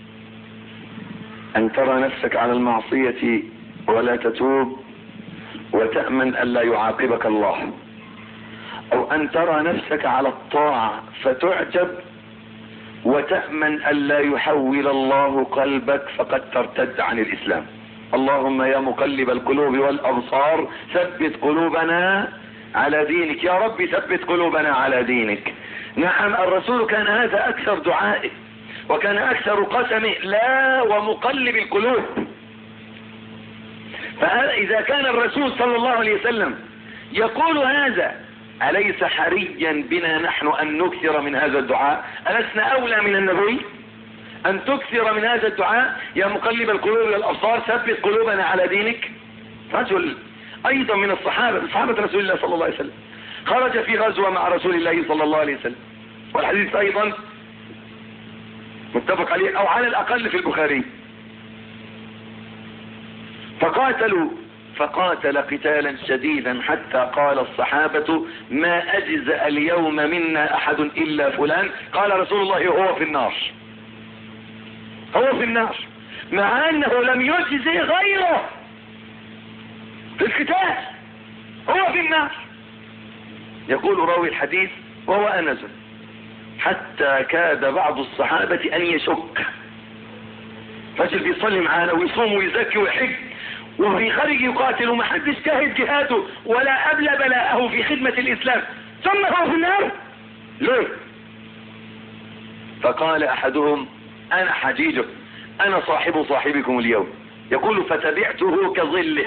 ان ترى نفسك على المعصية ولا تتوب وتأمن الا يعاقبك الله، او ان ترى نفسك على الطاعة فتعجب
وتأمن ألا يحول الله قلبك فقد ترتد عن الإسلام. اللهم يا مقلب القلوب والأبصار ثبت قلوبنا على دينك، يا رب ثبت قلوبنا على دينك. نعم الرسول كان هذا أكثر دعائه وكان أكثر قسمه، لا ومقلب القلوب. فإذا كان الرسول صلى الله عليه وسلم يقول هذا، أليس حريا بنا نحن أن نكثر من هذا الدعاء؟ ألسنا أولى من النبي أن تكثر من هذا الدعاء؟ يا مقلب القلوب والأبصار ثبت قلوبنا على دينك. رجل أيضا من الصحابة صحابة رسول الله صلى الله عليه وسلم خرج في غزوة مع رسول الله صلى الله عليه وسلم، والحديث أيضا متفق عليه أو على الأقل في البخاري. فقاتلوا فقاتل قتالا شديدا حتى قال الصحابة ما أجزأ اليوم منا أحد إلا فلان. قال رسول الله هو في النار، هو في النار، مع أنه لم يجزئ غيره في القتال، هو في النار. يقول راوي الحديث وهو أنس حتى كاد بعض الصحابة أن يشك. فجل بيصلي معانا ويصوم ويزكي ويحج وفي خارج يقاتل وما حدش كاهد جهاده ولا أبلى بلاءه في خدمة الإسلام، ثم هو في النار ليه؟ فقال أحدهم أنا حجيجه، أنا صاحب صاحبكم اليوم. يقول فتبعته كظله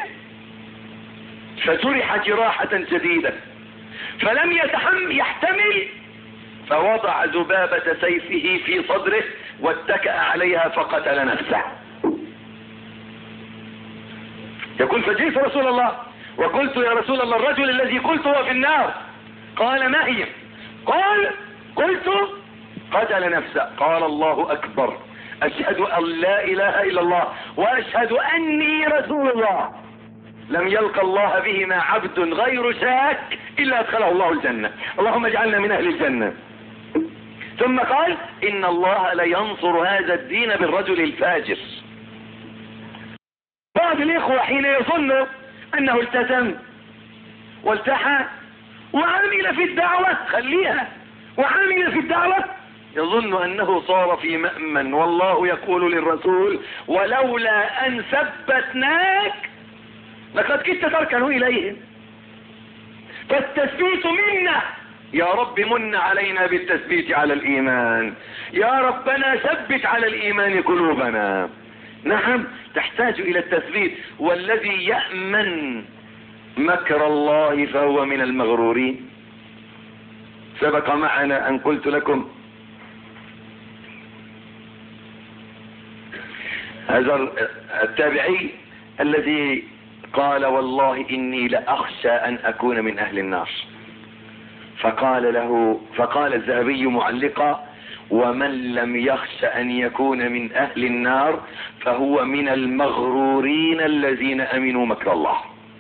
فجرح جراحة جديدة فلم يتحم يحتمل فوضع ذبابة سيفه في صدره واتكأ عليها فقتل نفسه. يقول فجئت رسول الله وقلت يا رسول الله الرجل الذي قلت هو في النار. قال ما هي؟ قال قلت قتل نفسه. قال الله أكبر، أشهد أن لا إله إلا الله وأشهد أني رسول الله. لم يلقى الله بهما عبد غير شاك إلا أدخله الله الجنة، اللهم اجعلنا من أهل الجنة. ثم قال إن الله لينصر هذا الدين بالرجل الفاجر. بعض الإخوة حين يظن أنه التزم والتحى وعمل في الدعوة، خليها، وعمل في الدعوة، يظن أنه صار في مأمن، والله يقول للرسول ولولا أن ثبتناك لقد كدت تركن إليهم. فالتثبيت منا، يا رب من علينا بالتثبيت على الإيمان، يا ربنا ثبت على الإيمان قلوبنا. نعم تحتاج إلى التثبيت. والذي يأمن مكر الله فهو من المغرورين. سبق معنا أن قلت لكم هذا التابعي الذي قال والله إني لأخشى أن أكون من أهل النار، فقال له فقال الذهبي معلقا ومن لم يخش أن يكون من أهل النار فهو من المغرورين الذين أمنوا مكر الله.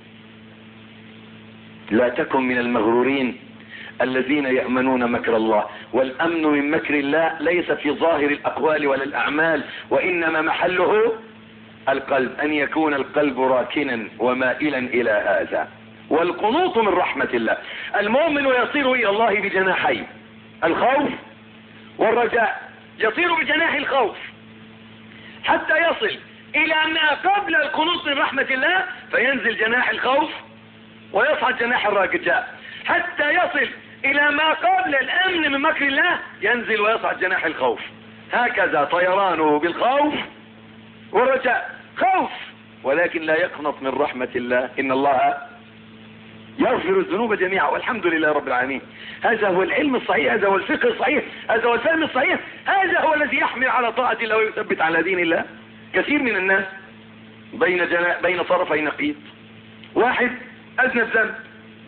لا تكن من المغرورين الذين يأمنون مكر الله. والأمن من مكر الله ليس في ظاهر الأقوال ولا الأعمال، وإنما محله القلب، أن يكون القلب راكنا ومائلا إلى هذا. والقنوط من رحمة الله. المؤمن يصير إلى الله بجناحين، الخوف والرجاء. يطير بجناح الخوف حتى يصل إلى ما قبل القنوط من رحمة الله، فينزل جناح الخوف ويصعد جناح الرجاء، حتى يصل إلى ما قبل الأمن من مكر الله، ينزل ويصعد جناح الخوف. هكذا طيرانه بالخوف والرجاء. خوف ولكن لا يقنط من رحمة الله، إن الله يغفر الذنوب جميعا والحمد لله رب العالمين. هذا هو العلم الصحيح، هذا هو الفقه الصحيح، هذا هو الفهم الصحيح، هذا هو الذي يحمل على طاعة الله ويثبت على دين الله. كثير من الناس بين جنا... بين طرفي نقيض. واحد أذنب ذنب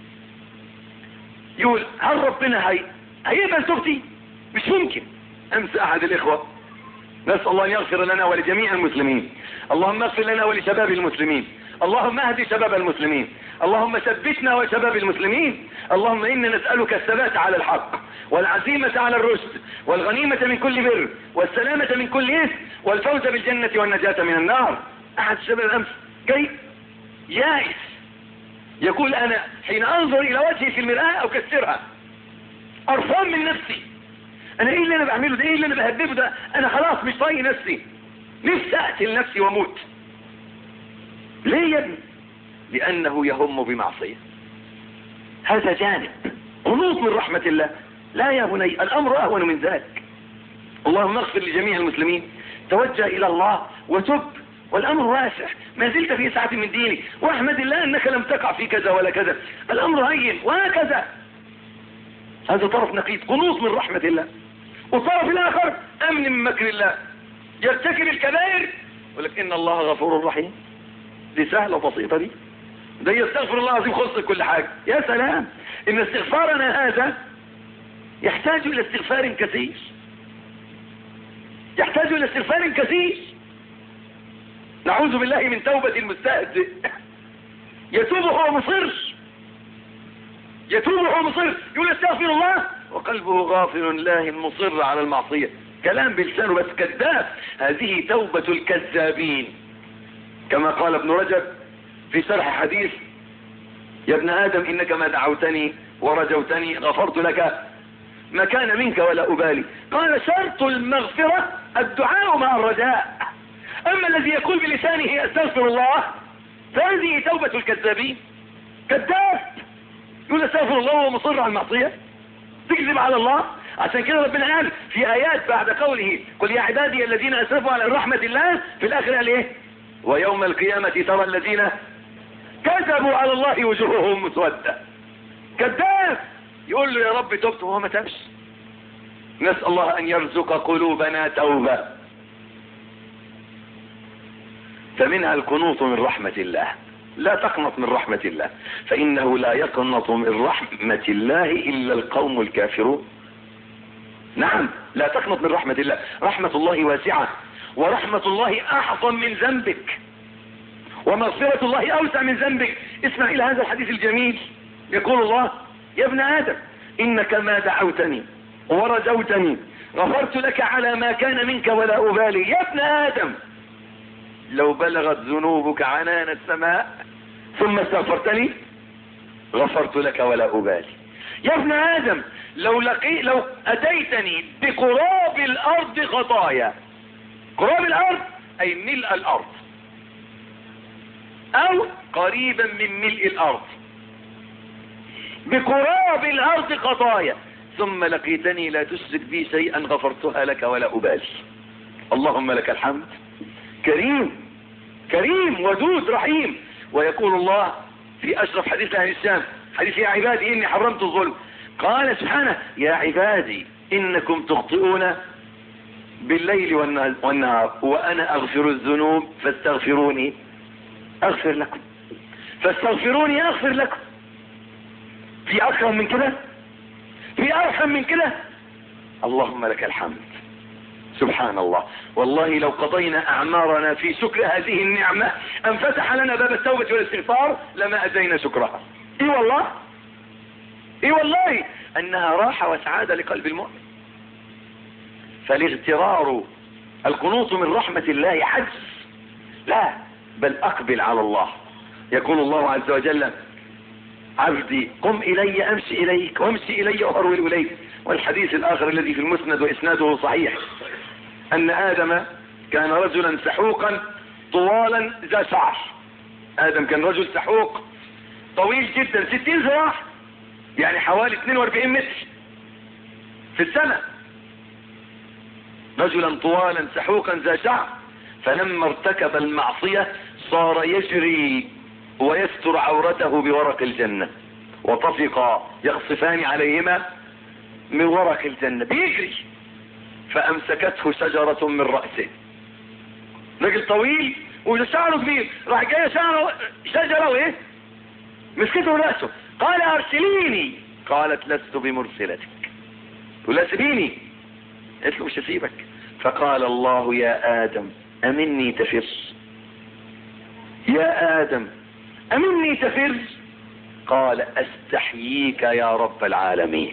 يقول هل ربنا هي هيقبل توبتي؟ مش ممكن. أمس أحد الإخوة، نسأل الله أن يغفر لنا ولجميع المسلمين، اللهم اغفر لنا ولشباب المسلمين، اللهم اهدي شباب المسلمين، اللهم ثبتنا وشباب المسلمين، اللهم إنا نسألك الثبات على الحق والعزيمة على الرشد والغنيمة من كل بر والسلامة من كل إثم والفوز بالجنة والنجاة من النار. أحد الشباب الأمس جاي يائس يقول أنا حين أنظر إلى وجهي في المرآة أكسرها، أرفان من نفسي،
انا ايه اللي انا بعمله ده؟ ايه اللي انا بهببه ده؟ انا خلاص مش طايق نفسي، نفسي اقتل نفسي واموت. ليه يا ابني؟ لانه يهم بمعصية. هذا جانب قنوط من رحمة الله. لا يا بني، الامر اهون من ذلك. اللهم اغفر لجميع المسلمين، توجه الى الله وتب، والامر واسع، ما زلت في ساعة من دينك، واحمد الله انك لم تقع في كذا ولا كذا، الامر هين، وهكذا. هذا طرف نقيض، قنوط من رحمة الله. والطرف الاخر امن من مكر الله، يرتكب الكبائر ولكن ان الله غفور رحيم. دي سهلة وبسيطة دي، ده يستغفر الله العظيم خلص كل حاجة. يا سلام، ان استغفارنا هذا يحتاج الى استغفار كثير، يحتاج الى استغفار كثير. نعوذ بالله من توبة المستهزئ، يتوب وهو مصر، يتوب وهو مصر، يقول استغفر الله وقلبه غافل لاهٍ مصر على المعصية، كلام بلسانه بس كذاب. هذه توبة الكذابين، كما قال ابن رجب في شرح حديث يا ابن آدم إنك ما دعوتني ورجوتني غفرت لك ما كان منك ولا أبالي. قال شرط المغفرة الدعاء مع الرجاء، أما الذي يقول بلسانه أستغفر الله فهذه توبة الكذابين. كذاب يقول أستغفر الله وهو مصر على المعصية، تكذب على الله. عشان كده ربنا قال في آيات بعد قوله قل يا عبادي الذين أسرفوا على رحمة الله، في الآخر قال إيه؟ ويوم القيامة ترى الذين كذبوا على الله وجوههم مسودة. كذاب يقول له يا رب تبت وهو ما تبش. نسأل الله أن يرزق قلوبنا توبة. فمنها القنوط من رحمة الله، لا تقنط من رحمة الله، فإنه لا يقنط من رحمة الله إلا القوم الكافرون. نعم، لا تقنط من رحمة الله، رحمة الله واسعة، ورحمة الله أعظم من ذنبك، ومغفرة الله أوسع من ذنبك. اسمع إلى هذا الحديث الجميل، يقول الله يا ابن آدم إنك ما دعوتني ورجوتني غفرت لك على ما كان منك ولا أبالي. يا ابن آدم لو بلغت ذنوبك عنان السماء ثم استغفرتني غفرت لك ولا أبالي. يا ابن آدم لو لقي لو أتيتني بقراب الأرض خطايا، قراب الأرض أي ملء الأرض أو قريبا من ملء الأرض، بقراب الأرض خطايا ثم لقيتني لا تشرك بي شيئا غفرتها لك ولا أبالي. اللهم لك الحمد. كريم كريم ودود رحيم. ويقول الله في أشرف حديث أهل الشام، حديث يا عبادي إني حرمت الظلم، قال سبحانه يا عبادي إنكم تخطئون بالليل والنهار وأنا أغفر الذنوب فاستغفروني أغفر لكم، فاستغفروني أغفر لكم. في أكرم من كده؟ في أرحم من كده؟ اللهم لك الحمد. سبحان الله. والله لو قضينا أعمارنا في شكر هذه النعمة أن فتح لنا باب التوبة والاستغفار لما أدينا شكرها. إيه والله إيه والله أنها راحة وسعادة لقلب المؤمن. فالاغترار القنوط من رحمة الله حجز، لا بل أقبل على الله. يقول الله عز وجل عبدي قم إلي أمشي إليك وامشي إلي أهرول إليك. والحديث الآخر الذي في المسند وإسناده صحيح أن آدم كان رجلا سحوقا طوالا ذا شعر. آدم كان رجل سحوق طويل جدا، ستين ذراع، يعني حوالي اثنين واربعين متر في السنة، رجلا طوالا سحوقا ذا شعر. فلما ارتكب المعصية صار يجري ويستر عورته بورق الجنة، وطفقا يخصفان عليهما من ورق الجنة، بيجري. فأمسكته شجرة من رأسه، رجل طويل وشعره كبير، راح جاي شعره شجرة وايه مسكته رأسه. قال ارسليني، قالت لست بمرسلتك. ولا سيبيني، قلت له مش هسيبك. فقال الله يا آدم أمني تفر، يا آدم أمني تفر. قال أستحييك يا رب العالمين،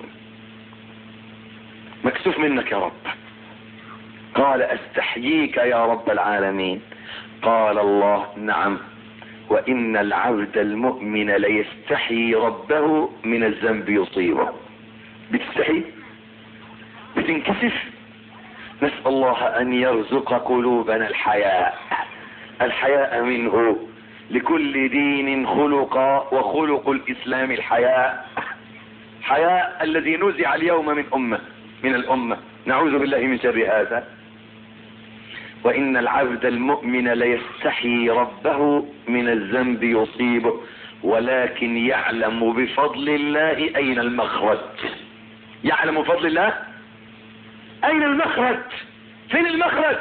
مكسوف منك يا رب. قال أستحييك يا رب العالمين. قال الله نعم، وإن العبد المؤمن ليستحي ربه من الذنب يصيبه. بتستحي وتنكسف. نسأل الله ان يرزق قلوبنا الحياء، الحياء منه. لكل دين خلق، وخلق الاسلام الحياء. حياء الذي نزع اليوم من امة من الامة، نعوذ بالله من شر هذا. وان العبد المؤمن ليستحي ربه من الذنب يصيبه، ولكن يعلم بفضل الله اين المخرج. يعلم بفضل الله اين المخرج. فين المخرج؟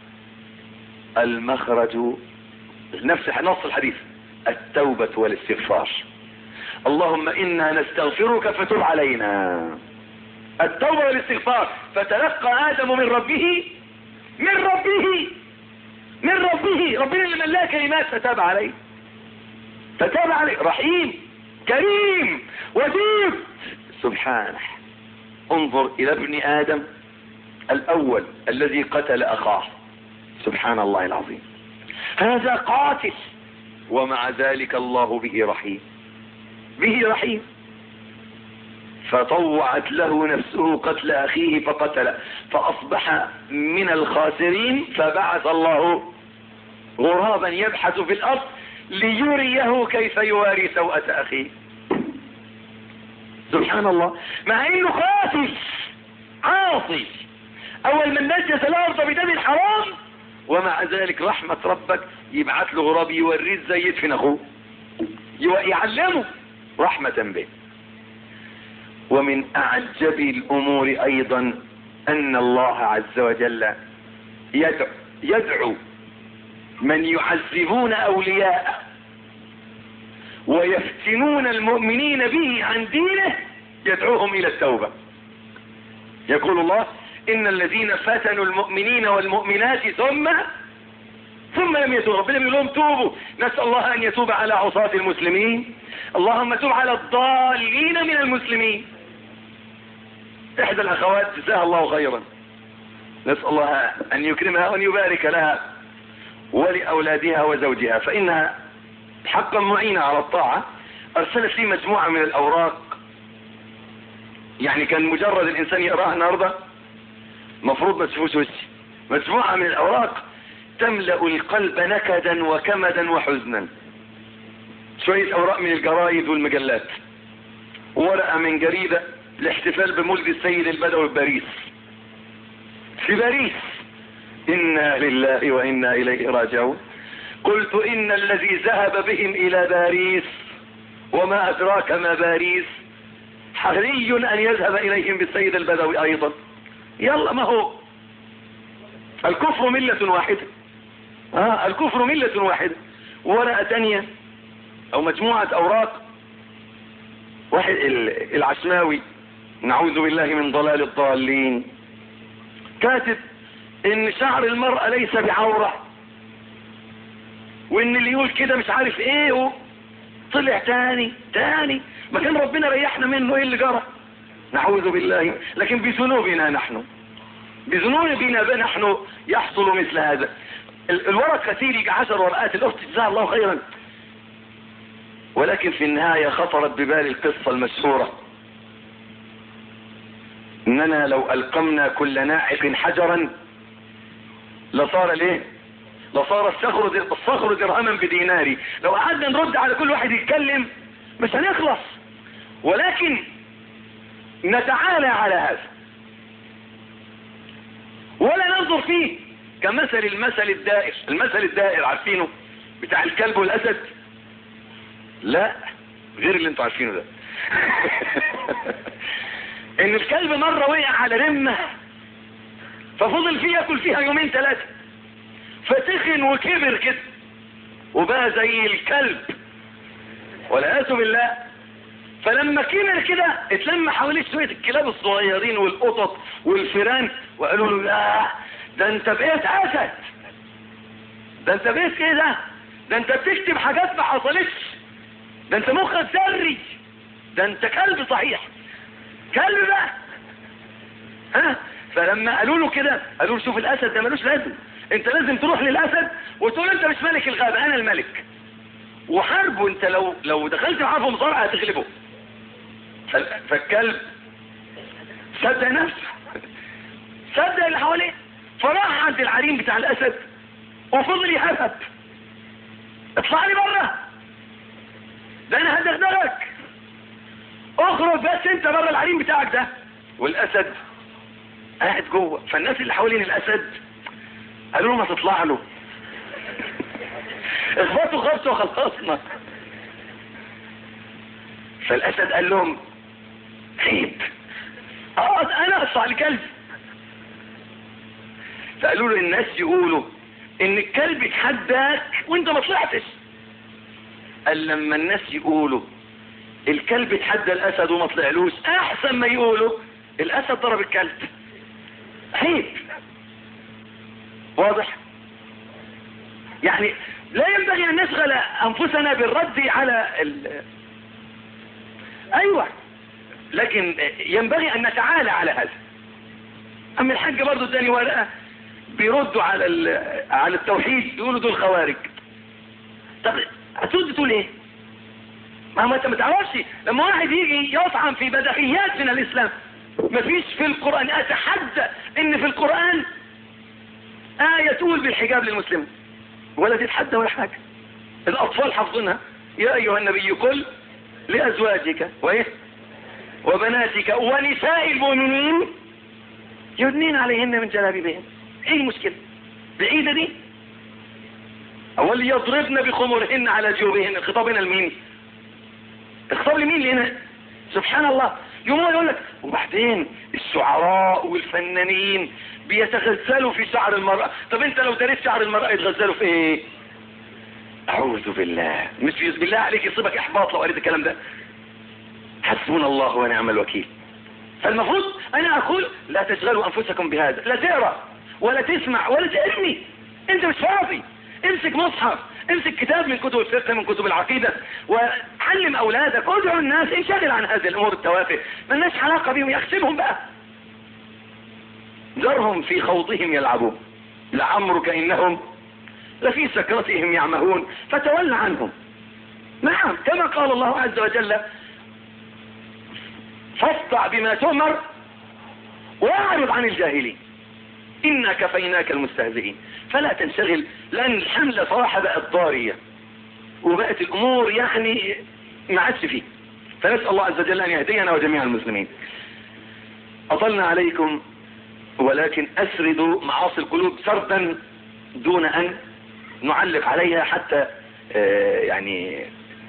المخرج نفس نص الحديث، التوبة والاستغفار. اللهم انا نستغفرك فتب علينا. التوبة والاستغفار. فتلقى ادم من ربه من ربه من ربه ربنا اللي ملاه كلمات فتاب عليه فتاب عليه رحيم كريم ودود سبحانه. انظر الى ابن ادم الاول الذي قتل اخاه، سبحان الله العظيم. هذا قاتل ومع ذلك الله به رحيم، به رحيم. فطوعت له نفسه قتل اخيه فقتله، فاصبح من الخاسرين. فبعث الله غرابا يبحث في الارض ليريه كيف يواري سوءة اخيه. سبحان الله. مع انه قاتل عاصي، اول من نجس الارض بدم الحرام، ومع ذلك رحمة ربك يبعث له غراب يوريه ازاي يدفن اخوه، يعلمه رحمة به. ومن اعجب الامور ايضا ان الله عز وجل يدعو, يدعو من يعذبون اولياءه ويفتنون المؤمنين به عن دينه، يدعوهم الى التوبة. يقول الله ان الذين فتنوا المؤمنين والمؤمنات ثم ثم لم يتوبوا، ربنا بيقول لهم توبوا. نسأل الله ان يتوب على عصاة المسلمين. اللهم تب على الضالين من المسلمين. احدى الاخوات جزاها الله خيرا، نسأل الله ان يكرمها وان يبارك لها ولأولادها وزوجها، فانها حقا معينة على الطاعة. ارسلت لي مجموعة من الاوراق، يعني كان مجرد الانسان يقراها النهارده مفروض ما تشوفوش وشي. مجموعة من الاوراق تملأ القلب نكدا وكمدا وحزنا. شوية اوراق من الجرايد والمجلات، ورقة من جريدة الاحتفال بمولد السيد البدوي في باريس في باريس انا لله وانا اليه راجعون. قلت ان الذي ذهب بهم الى باريس وما ادراك ما باريس حري ان يذهب اليهم بالسيد البدوي ايضا. يلا، ما هو الكفر ملة واحدة. اه الكفر ملة واحدة. ورقة تانية او مجموعة اوراق، واحد العشماوي نعوذ بالله من ضلال الضالين، كاتب ان شعر المرأة ليس بعورة، وان اللي يقول كده مش عارف ايه. طلع تاني تاني ما كان ربنا ريحنا منه، ايه اللي جرى؟ نعوذ بالله. لكن بذنوبنا نحن بذنوبنا نحن يحصل مثل هذا. الورق كثير، يجي عشر ورقات. الاخت جزاها الله خيرا. ولكن في النهاية خطرت ببالي القصة المشهورة، اننا لو القمنا كل ناعق حجرا لصار ليه لصار الصخر الصخر درهما بديناري. لو قعدنا نرد على كل واحد يتكلم مش هنخلص، ولكن نتعالى على هذا ولا ننظر فيه كمثل المثل الدائر. المثل الدائر عارفينه بتاع الكلب والاسد؟ لا، غير اللي انتوا عارفينه ده. ان الكلب مرة وقع على رمة ففضل فيه ياكل فيها يومين ثلاثة، فتخن وكبر كده وبقى زي الكلب والعياذ بالله. فلما كبر كده اتلم حواليه شوية الكلاب الصغيرين والقطط والفيران، وقالوا له لا ده انت بقيت اسد، ده انت بقيت كده، ده انت بتكتب حاجات ما حصلتش، ده انت مخك ذري، ده انت كلب صحيح، كلب بقى. ها فلما قالوا له كده قالوا له شوف الاسد ده ملوش لازم، انت لازم تروح للاسد وتقول انت مش ملك الغابة، انا الملك، وحاربه. انت لو لو دخلت معاه في مصارعة هتغلبه. فالكلب صدق نفسه، صدق اللي حواليه، فراح عند العرين بتاع الاسد وفضل يهبهب، اطلع لي بره، ده انا هدغدغك، اخرج بس انت بره العرين بتاعك ده. والاسد قاعد جوه، فالناس اللي حوالين الاسد قالوا له ما تطلع له، اخبطوا خبطوا وخلصنا. فالاسد قال لهم عيب، اه انا اطلع الكلب. فقالوا له الناس يقولوا ان الكلب اتحداك وانت ما طلعتش. قال لما الناس يقولوا الكلب اتحدى الاسد وما طلعلوش احسن ما يقولوا الاسد ضرب الكلب. عيب. واضح؟ يعني لا ينبغي ان نشغل انفسنا بالرد على ال... ايوه، لكن ينبغي ان نتعالى على هذا. اما الحاج برضو اداني ورقه بيردوا على ال... على التوحيد، يقولوا دول خوارج. طب هترد تقول ايه؟ ما هو انت ما تعرفش لما واحد يجي يطعن في بديهيات من الاسلام. مفيش في القران، اتحدى ان في القران آية تقول بالحجاب للمسلم، ولا تتحدى ولا حاجة. الأطفال حافظينها، يا أيها النبي قل لأزواجك وإيه وبناتك ونساء المؤمنين يدنين عليهن من جلابيبهن. إيه المشكلة؟ بعيدة دي؟ أول يضربن بخمرهن على جيوبهن. الخطاب هنا لمين؟ الخطاب لمين هنا؟ سبحان الله. يوم يقول لك وبعدين الشعراء والفنانين بيتغزلوا في شعر المرأة. طب انت لو دريت شعر المرأة يتغزلوا في ايه؟ اعوذ بالله، مش بالله عليك يصيبك احباط لو قريت الكلام ده. حسبنا الله ونعم الوكيل. فالمفروض انا اقول لا تشغلوا انفسكم بهذا، لا تقرا ولا تسمع ولا تقرني، انت مش فاضي. امسك مصحف، امسك كتاب من كتب الفقه من كتب العقيدة وعلم اولادك، ادعو الناس، انشغل عن هذه الامور التوافه، ملناش علاقة بهم، يحسبهم بقى، ذرهم في خوضهم يلعبون لعمرك انهم لفي سكرتهم يعمهون فتول عنهم. نعم، كما قال الله عز وجل فاصدع بما تؤمر واعرض عن الجاهلين إنا كفيناك المستهزئين. فلا تنشغل، لأن الحملة صراحة بقت ضارية وبقت الأمور يعني ما عادش فيه. فنسأل الله عز وجل أن يهدينا وجميع المسلمين. أطلنا عليكم، ولكن أسرد معاصي القلوب سردا دون أن نعلق عليها حتى آه يعني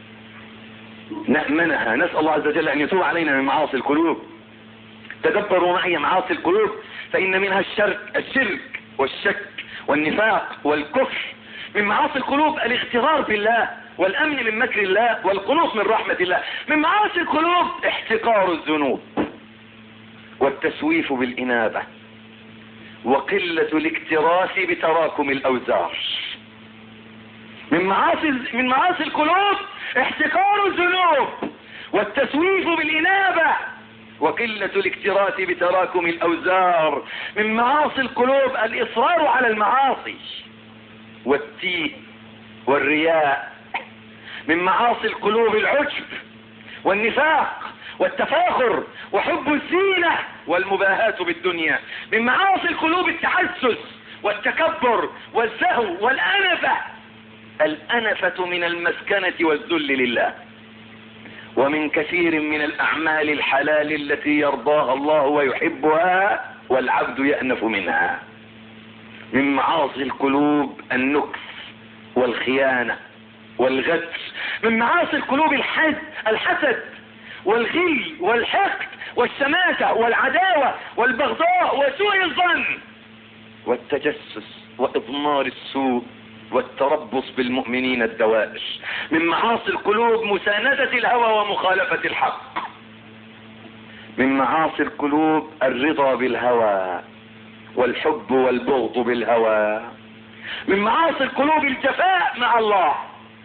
نأمنها. نسأل الله عز وجل أن يتوب علينا من معاصي القلوب. تدبروا معي معاصي القلوب، فإن منها الشرك الشرك والشك والنفاق والكفر. من معاصي القلوب الاغترار بالله والأمن من مكر الله والقنوط من رحمة الله. من معاصي القلوب احتقار الذنوب والتسويف بالإنابة وقلة الاكتراث بتراكم الأوزار. من معاصي من معاصي القلوب احتقار الذنوب والتسويف بالإنابة وقلة الاكتراث بتراكم الأوزار. من معاصي القلوب الإصرار على المعاصي والتيه والرياء. من معاصي القلوب العجب والنفاق والتفاخر وحب الزينة والمباهاة بالدنيا. من معاصي القلوب التحسس والتكبر والزهو والأنفة. الأنفة من المسكنة والذل لله. ومن كثير من الأعمال الحلال التي يرضاها الله ويحبها والعبد يأنف منها. من معاصي القلوب النكث والخيانة والغدر. من معاصي القلوب الحد الحسد والغل والحقد والشماتة والعداوة والبغضاء وسوء الظن والتجسس وإضمار السوء والتربص بالمؤمنين الدوائر. من معاصي القلوب مساندة الهوى ومخالفة الحق. من معاصي القلوب الرضا بالهوى والحب والبغض بالهوى. من معاصي القلوب الجفاء مع الله.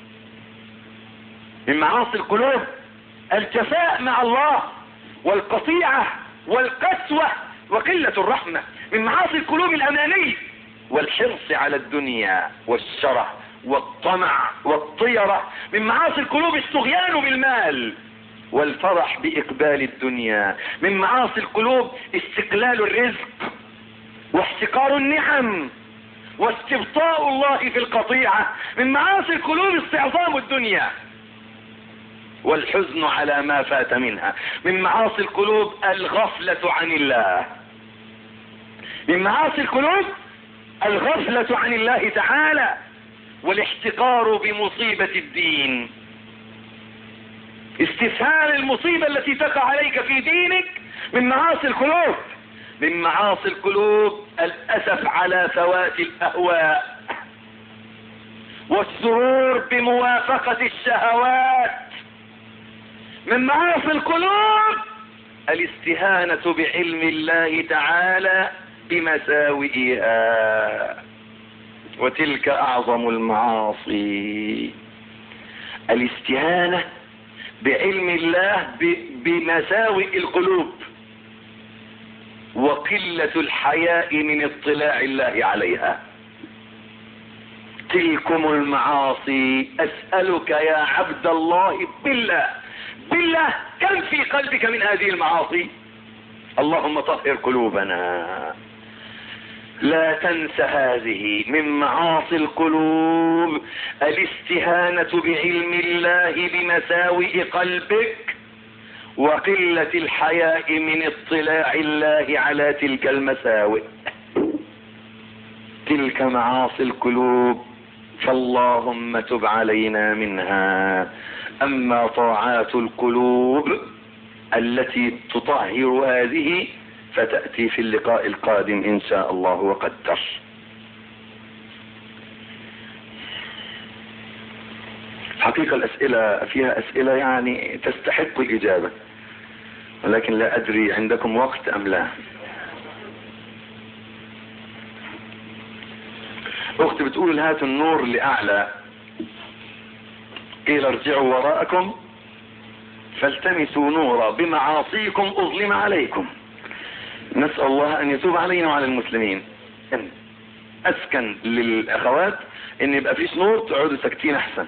من معاصي القلوب الجفاء مع الله والقطيعة والقسوة وقلة الرحمة. من معاصي القلوب الأماني والحرص على الدنيا والشره والطمع والطيرة. من معاصي القلوب الطغيان بالمال والفرح بإقبال الدنيا. من معاصي القلوب استقلال الرزق واحتقار النعم واستبطاء الله في القطيعة. من معاصي القلوب استعظام الدنيا والحزن على ما فات منها. من معاصي القلوب الغفلة عن الله. من معاصي القلوب الغفلة عن الله تعالى والاحتقار بمصيبة الدين. استسهال المصيبة التي تقع عليك في دينك من معاصي القلوب. من معاصي القلوب الأسف على فوات الأهواء والسرور بموافقة الشهوات. من معاصي القلوب الاستهانة بعلم الله تعالى بمساوئها، وتلك أعظم المعاصي. الاستهانة بعلم الله بمساوئ القلوب وقلة الحياء من اطلاع الله عليها. تلكم المعاصي. أسألك يا عبد الله بالله بالله كم في قلبك من هذه المعاصي؟ اللهم طهر قلوبنا. لا تنس هذه. من معاصي القلوب الاستهانة بعلم الله بمساوئ قلبك وقلة الحياء من اطلاع الله على تلك المساوئ. تلك معاصي القلوب، فاللهم تب علينا منها. أما طاعات القلوب التي تطهر هذه فتأتي في اللقاء القادم إن شاء الله وقدر. حقيقة الأسئلة فيها أسئلة يعني تستحق الإجابة، ولكن لا أدري عندكم وقت أم لا. أخت بتقول هاتوا النور لأعلى، قيل ارجعوا وراءكم فالتمسوا نورا بمعاصيكم أظلم عليكم. نسأل الله أن يتوب علينا وعلى المسلمين. أسكن للأخوات إن يبقى فيش نور، تقعدوا ساكتين أحسن.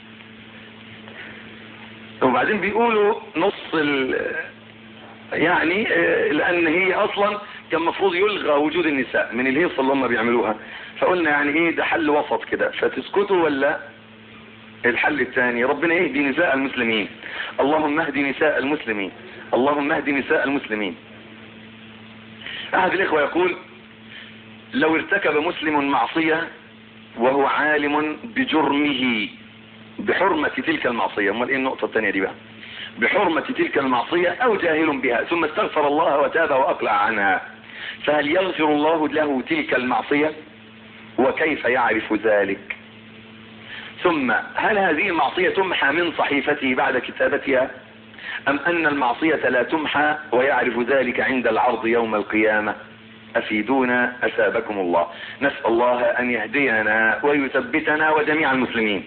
وبعدين بيقولوا نص ال يعني لأن هي أصلا كان مفروض يلغى وجود النساء من الهيصة اللي هم بيعملوها، فقلنا يعني إيه ده حل وسط كده، فتسكتوا ولا الحل الثاني. ربنا يهدي نساء المسلمين. اللهم اهدي نساء المسلمين. اللهم اهدي نساء المسلمين. أحد الإخوة يقول لو ارتكب مسلم معصية وهو عالم بجرمه بحرمة تلك المعصية، امال ايه النقطة الثانية دي بقى؟ بحرمة تلك المعصية او جاهل بها ثم استغفر الله وتاب واقلع عنها، فهل يغفر الله له تلك المعصية؟ وكيف يعرف ذلك؟ ثم هل هذه المعصية تمحى من صحيفته بعد كتابتها، ام ان المعصية لا تمحى ويعرف ذلك عند العرض يوم القيامة؟ افيدونا اثابكم الله. نسأل الله ان يهدينا ويثبتنا وجميع المسلمين.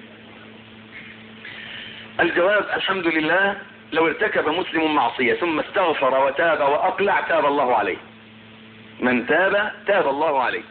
الجواب الحمد لله، لو ارتكب مسلم معصية ثم استغفر وتاب واقلع تاب الله عليه. من تاب تاب الله عليه.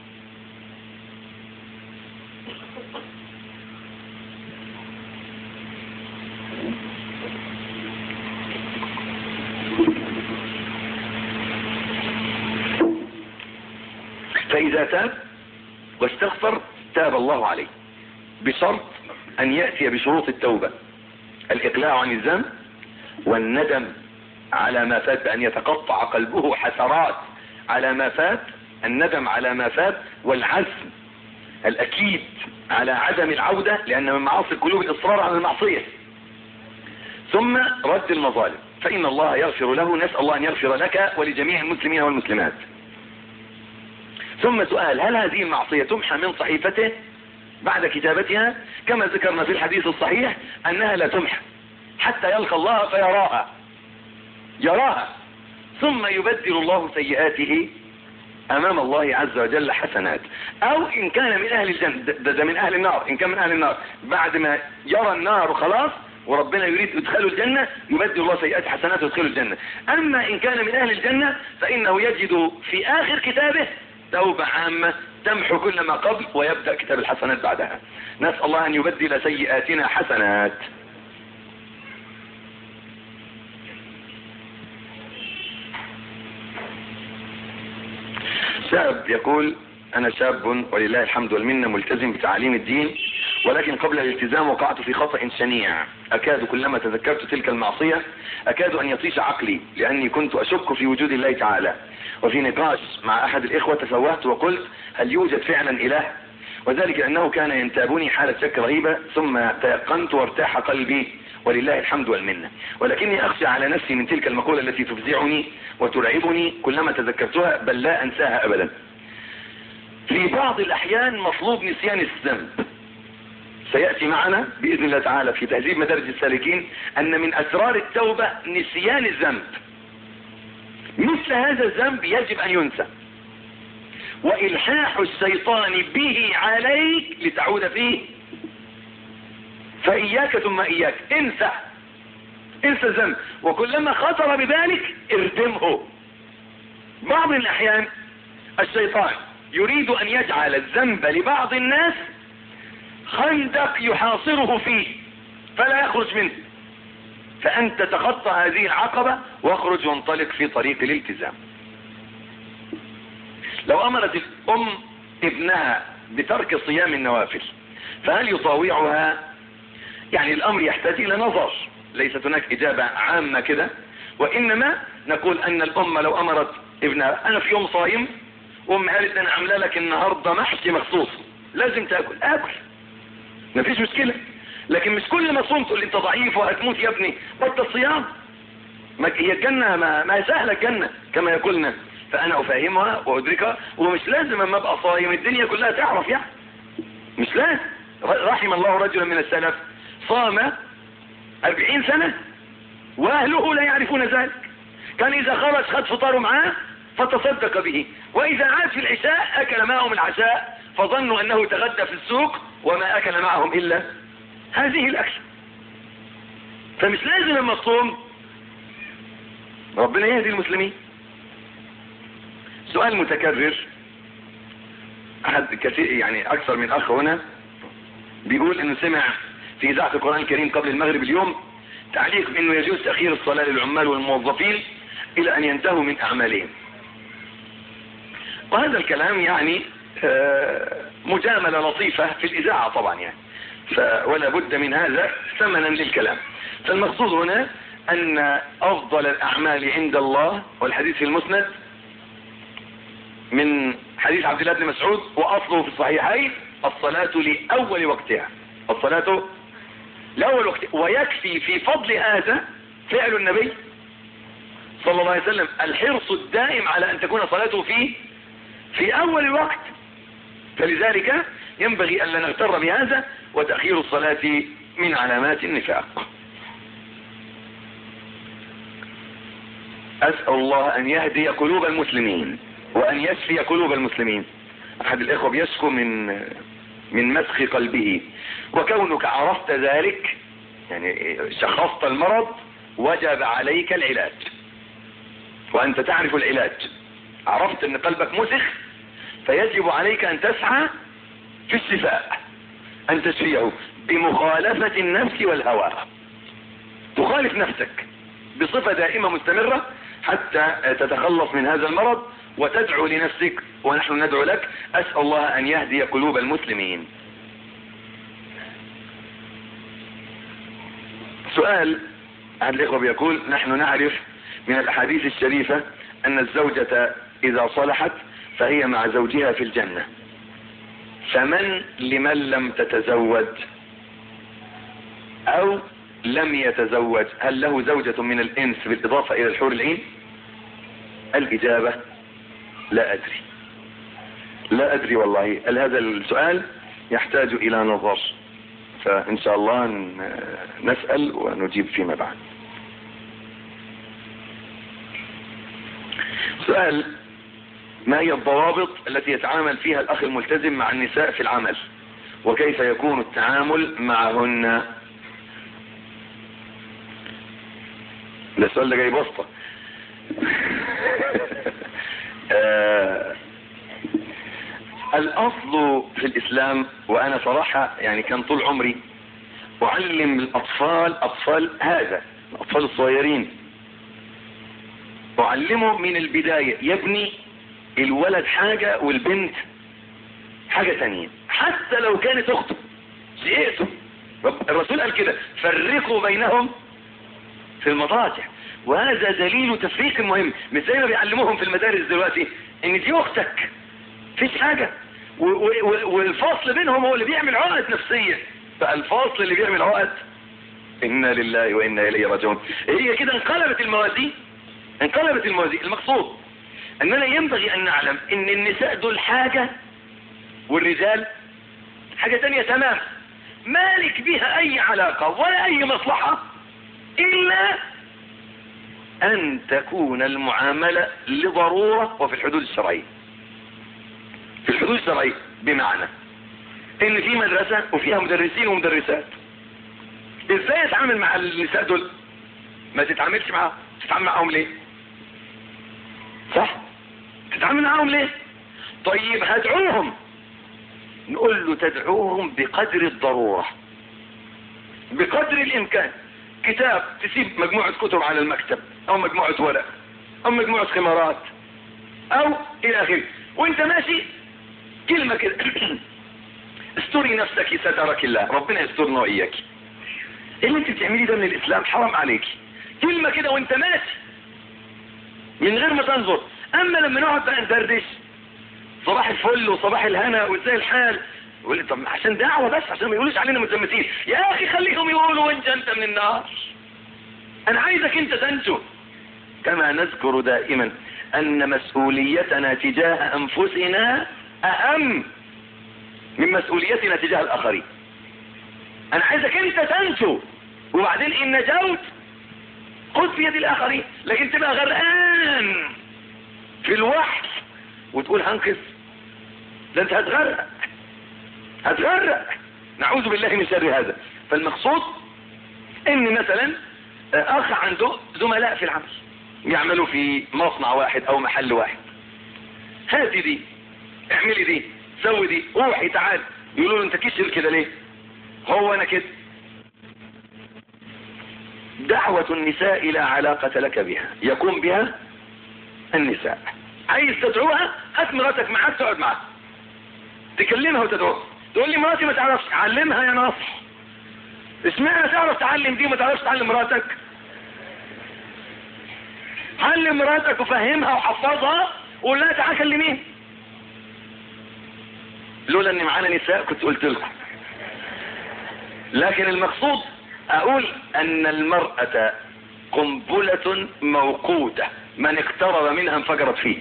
فإذا تاب واستغفر تاب الله عليه، بشرط أن يأتي بشروط التوبة: الإقلاع عن الذنب والندم على ما فات بأن يتقطع قلبه حسرات على ما فات، الندم على ما فات، والعزم الأكيد على عدم العودة، لأن من معاصي القلوب الإصرار على المعصية. ثم رد المظالم، فإن الله يغفر له. نسأل الله أن يغفر لك ولجميع المسلمين والمسلمات. ثم سؤال: هل هذه المعصية تمحى من صحيفته بعد كتابتها؟ كما ذكرنا في الحديث الصحيح أنها لا تمحى حتى يلقى الله فيراها يراها ثم يبدل الله سيئاته أمام الله عز وجل حسنات. أو إن كان من أهل الجنة، ده, ده من أهل النار، إن كان من أهل النار بعد ما يرى النار خلاص وربنا يريد ادخاله الجنة، يبدل الله سيئات حسنات ويدخله الجنة. أما إن كان من أهل الجنة فإنه يجد في آخر كتابه توبة عامة تمحو كل ما قبل ويبدأ كتاب الحسنات بعدها. نسأل الله أن يبدل سيئاتنا حسنات.
شاب يقول: أنا شاب ولله الحمد والمنة ملتزم بتعاليم الدين، ولكن قبل الالتزام وقعت في خطأ شنيع أكاد كلما تذكرت تلك المعصية أكاد أن يطيش عقلي، لأني كنت أشك في وجود الله تعالى. وفي نقاش مع أحد الإخوة تفوهت وقلت: هل يوجد فعلا إله؟ وذلك أنه كان ينتابني حالة شك رهيبة، ثم تيقنت وارتاح قلبي ولله الحمد والمنة، ولكني أخشى على نفسي من تلك المقولة التي تفزعني وترعبني كلما تذكرتها، بل لا أنساها أبدا. في بعض الأحيان مطلوب نسيان الذنب. سيأتي معنا بإذن الله تعالى في تهذيب مدارج السالكين أن من أسرار التوبة نسيان الذنب. مثل هذا الذنب يجب أن ينسى، وإلحاح الشيطان به عليك لتعود فيه، فإياك ثم إياك، انسى انسى الذنب، وكلما خطر بذلك اردمه. بعض الأحيان الشيطان يريد أن يجعل الذنب لبعض الناس خندق يحاصره فيه فلا يخرج منه، فأنت تخطى هذه العقبة واخرج وانطلق في طريق الالتزام. لو أمرت الأم ابنها بترك صيام النوافل فهل يطاوعها؟ يعني الأمر يحتاج إلى نظر، ليست هناك إجابة عامة كده، وإنما نقول أن الأم لو أمرت ابنها: أنا في يوم صايم وأم قالت أنا عامله لك النهاردة محشي مخصوص لازم تأكل، أكل مفيش مشكلة، لكن مش كل ما صوم تقول انت ضعيف وهتموت يا ابني، بطل الصيام. هي الجنة ما, ما سهلة الجنة كما يقولنا، فأنا أفهمها وأدركها، ومش لازم اما ابقى صايم الدنيا كلها تعرف، يعني مش لازم. رحم الله رجلا من السلف صام أربعين سنة وأهله لا يعرفون ذلك، كان إذا خرج خد فطاره معاه فتصدق به، وإذا عاد في العشاء أكل معهم العشاء فظنوا أنه تغدى في السوق وما أكل معهم إلا هذه الأكل. فمش لازم لما تصوم. ربنا يهدي المسلمين. سؤال متكرر، أحد كثير يعني أكثر من أخ هنا بيقول إنه سمع في إذاعة القرآن الكريم قبل المغرب اليوم تعليق بأنه يجوز تأخير الصلاة للعمال والموظفين إلى أن ينتهوا من أعمالهم، وهذا الكلام يعني مجاملة لطيفة في الإذاعة طبعا يعني، ولا بد من هذا ثمنا للكلام. فالمقصود هنا أن أفضل الأعمال عند الله، والحديث في المسند من حديث عبد الله بن مسعود وأصله في الصحيحين: الصلاة لأول وقتها، الصلاة لأول وقتها. ويكفي في فضل هذا فعل النبي صلى الله عليه وسلم الحرص الدائم على أن تكون صلاته في في أول الوقت، فلذلك ينبغي أن لا نغتر بهذا، وتأخير الصلاة من علامات النفاق. أسأل الله أن يهدي قلوب المسلمين وأن يشفي قلوب المسلمين. أحد الإخوة بيشكو من من مسخ قلبه، وكونك عرفت ذلك يعني شخصت المرض وجب عليك العلاج، وأنت تعرف العلاج، عرفت أن قلبك مسخ فيجب عليك أن تسعى في الشفاء، أن تشفيه بمخالفة النفس والهوى. تخالف نفسك بصفة دائمة مستمرة حتى تتخلص من هذا المرض، وتدعو لنفسك ونحن ندعو لك. أسأل الله أن يهدي قلوب المسلمين. سؤال أحد الإخوة بيقول: نحن نعرف من الأحاديث الشريفة أن الزوجة إذا صلحت فهي مع زوجها في الجنة، فمن لمن لم تتزوج أو لم يتزوج هل له زوجة من الإنس بالإضافة إلى الحور العين؟ الإجابة: لا أدري لا أدري والله. هذا السؤال يحتاج إلى نظر، فإن شاء الله نسأل ونجيب فيما بعد. سؤال: ما هي الضوابط التي يتعامل فيها الأخ الملتزم مع النساء في العمل، وكيف يكون التعامل معهن؟ ده السؤال ده جاي بسطة. آه الأصل في الإسلام، وأنا صراحة يعني كان طول عمري أعلم الأطفال، أطفال هذا الأطفال الصغيرين، أعلمهم من البداية: يا ابني
الولد حاجة والبنت حاجة تانية، حتى لو كانت اخته زهقته. الرسول قال كده فرقوا بينهم في المضاجع، وهذا دليل تفريق مهم. مش زي ما بيعلموهم في المدارس دلوقتي ان دي اختك فيش حاجة، والفاصل بينهم هو اللي بيعمل عقد نفسية. فالفاصل اللي بيعمل عقد انا لله وانا اليه راجعون. هي كده انقلبت الموازين، انقلبت الموازين. المقصود اننا ينبغي ان نعلم ان النساء دول حاجة والرجال حاجة تانية تمام، مالك بها اي علاقة ولا اي مصلحة الا ان تكون المعاملة لضرورة وفي الحدود الشرعية. في الحدود الشرعية بمعنى ان في مدرسة وفيها مدرسين ومدرسات، ازاي اتعامل مع النساء دول؟ ما تتعاملش معاهم. تتعامل معاهم ليه؟ صح؟ تتعامل معاهم ليه؟ طيب هدعوهم، نقول له تدعوهم بقدر الضرورة بقدر الامكان. كتاب تسيب مجموعة كتب على المكتب او مجموعة ورق او مجموعة خمارات او الى اخره، وانت ماشي كلمة كده استري نفسك سترك الله، ربنا يسترنا واياك. ايه اللي انت بتعمليه ده من الاسلام؟ حرام عليك. كلمة كده وانت ماشي من غير ما تنظر. اما لما نقعد بقى ندردش صباح الفل وصباح الهنا وازاي الحال، يقول لي طب عشان دعوة بس، عشان ما يقولوش علينا متلمسين. يا اخي خليهم يقولوا وانت انت من النار، انا عايزك انت تنجو. كما نذكر دائما ان مسؤوليتنا تجاه انفسنا اهم من مسؤوليتنا تجاه الاخرين. انا عايزك انت تنجو، وبعدين ان نجوت خذ في يد الاخرين. لكن تبقى غرقان في الوحل وتقول هنقذ، ده انت هتغرق هتغرق نعوذ بالله من شر هذا. فالمقصود ان مثلا اخ عنده زملاء في العمل يعملوا في مصنع واحد او محل واحد، هاتي دي اعملي دي سوي دي روحي تعال، يقولوا له انت كشر كده ليه؟ هو انا كده. دعوة النساء لا علاقة لك بها، يقوم بها النساء. عايز تدعوها هات مراتك معاك تقعد معاها تكلمها وتدعوها. تقول لي مراتي ما تعرفش، علمها يا ناصح. اسمعها تعرف تعلم دي ما تعرفش تعلم مراتك؟ علم مراتك وفهمها وحفظها وقول لها تعال كلمين. لولا ان معانا نساء كنت قلت لكم. لكن المقصود اقول ان المرأة قنبلة موقوتة، من اقترب منها انفجرت فيه.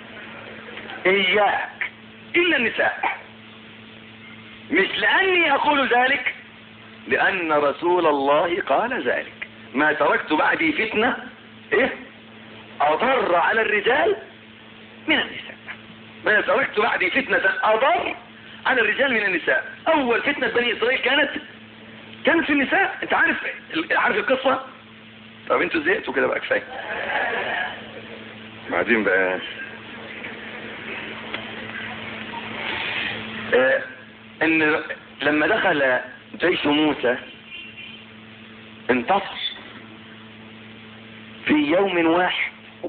اياك الا النساء. مش لاني اقول ذلك، لان رسول الله قال ذلك. ما تركت بعدي فتنة ايه اضر على الرجال من النساء. ما تركت بعدي فتنة اضر على الرجال من النساء. اول فتنة بني اسرائيل كانت كانت في النساء. انت عارف عارف القصة؟ طب انتوا زهقتوا كده بقى كفاية. بعدين بقى اه ان لما دخل جيش موسى انتصر في يوم واحد،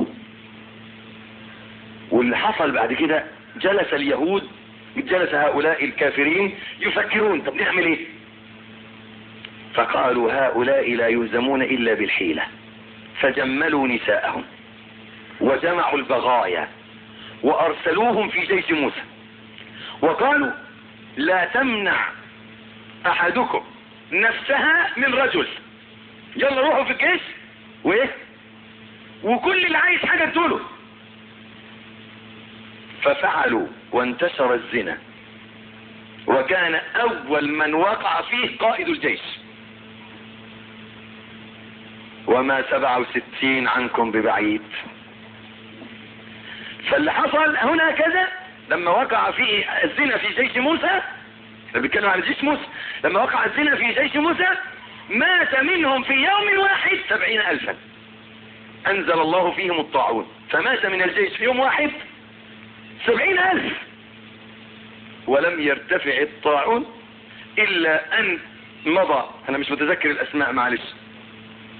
واللي حصل بعد كده جلس اليهود جلس هؤلاء الكافرين يفكرون طب نعمل ايه؟ فقالوا هؤلاء لا يلزمون الا بالحيلة، فجملوا نساءهم وجمعوا البغايا وارسلوهم في جيش موسى وقالوا لا تمنع احدكم نفسها من رجل، يلا روحوا في الجيش وايه وكل اللي عايز حاجة تقوله. ففعلوا وانتشر الزنا، وكان اول من وقع فيه قائد الجيش. وما سبعة وستين عنكم ببعيد. فاللي حصل هنا كذا لما وقع فيه الزنا في جيش موسى، احنا بنتكلم على جيش موسى، لما وقع الزنا في جيش موسى مات منهم في يوم واحد سبعين الفا. انزل الله فيهم الطاعون فمات من الجيش في يوم واحد سبعين الف، ولم يرتفع الطاعون الا ان مضى، انا مش متذكر الاسماء معلش،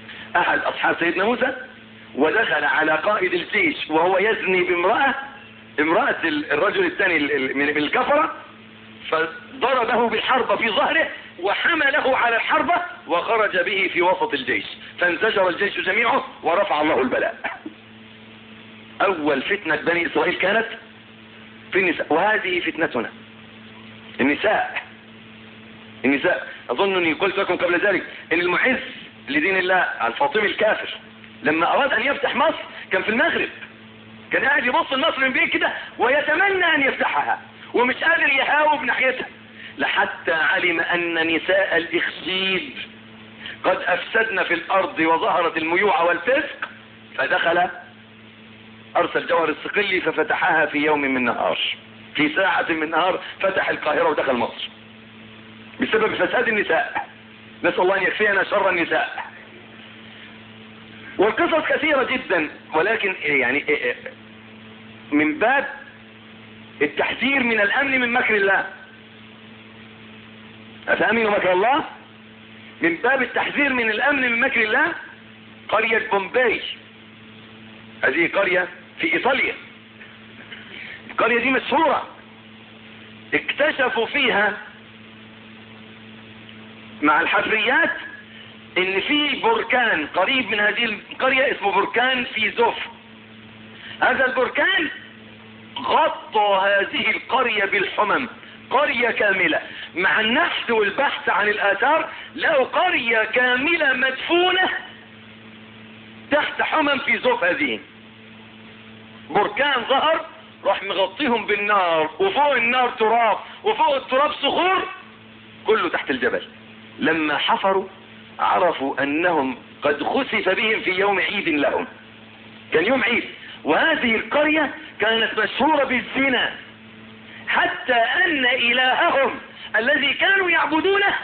احد اصحاب سيدنا موسى ودخل على قائد الجيش وهو يزني بامرأة امرأة الرجل الثاني من الكفرة، فضربه بالحربة في ظهره وحمله على الحربة وخرج به في وسط الجيش، فانزجر الجيش جميعه ورفع الله البلاء. اول فتنة بني اسرائيل كانت في النساء، وهذه فتنتنا النساء. النساء اظن اني قلت لكم قبل ذلك ان المعز لدين الله الفاطمي الكافر لما اراد ان يفتح مصر كان في المغرب، كان قاعد يبص لمصر من بعيد كده ويتمنى ان يفتحها ومش قادر يهاوب ناحيتها، لحتى علم ان نساء الاخشيد قد افسدن في الارض وظهرت الميوعة والفسق، فدخل ارسل جوهر الصقلي ففتحها في يوم من نهار، في ساعة من نهار فتح القاهرة ودخل مصر بسبب فساد النساء. نسأل الله ان يكفينا شر النساء. والقصص كثيرة جدا، ولكن يعني من باب التحذير من الامن من مكر الله، أفأمنوا مكر الله؟ من باب التحذير من الامن من مكر الله قرية بومباي، هذه قرية في ايطاليا، القرية دي مشهورة، اكتشفوا فيها مع الحفريات ان في بركان قريب من هذه القرية اسمه بركان فيزوف. هذا البركان غطى هذه القرية بالحمم، قرية كاملة، مع النحت والبحث عن الآثار لقوا قرية كاملة مدفونة تحت حمم فيزوف. هذه بركان ظهر راح مغطيهم بالنار، وفوق النار تراب، وفوق التراب صخور، كله تحت الجبل. لما حفروا عرفوا انهم قد خسف بهم في يوم عيد لهم، كان يوم عيد، وهذه القرية كانت مشهورة بالزنا، حتى ان الههم الذي كانوا يعبدونه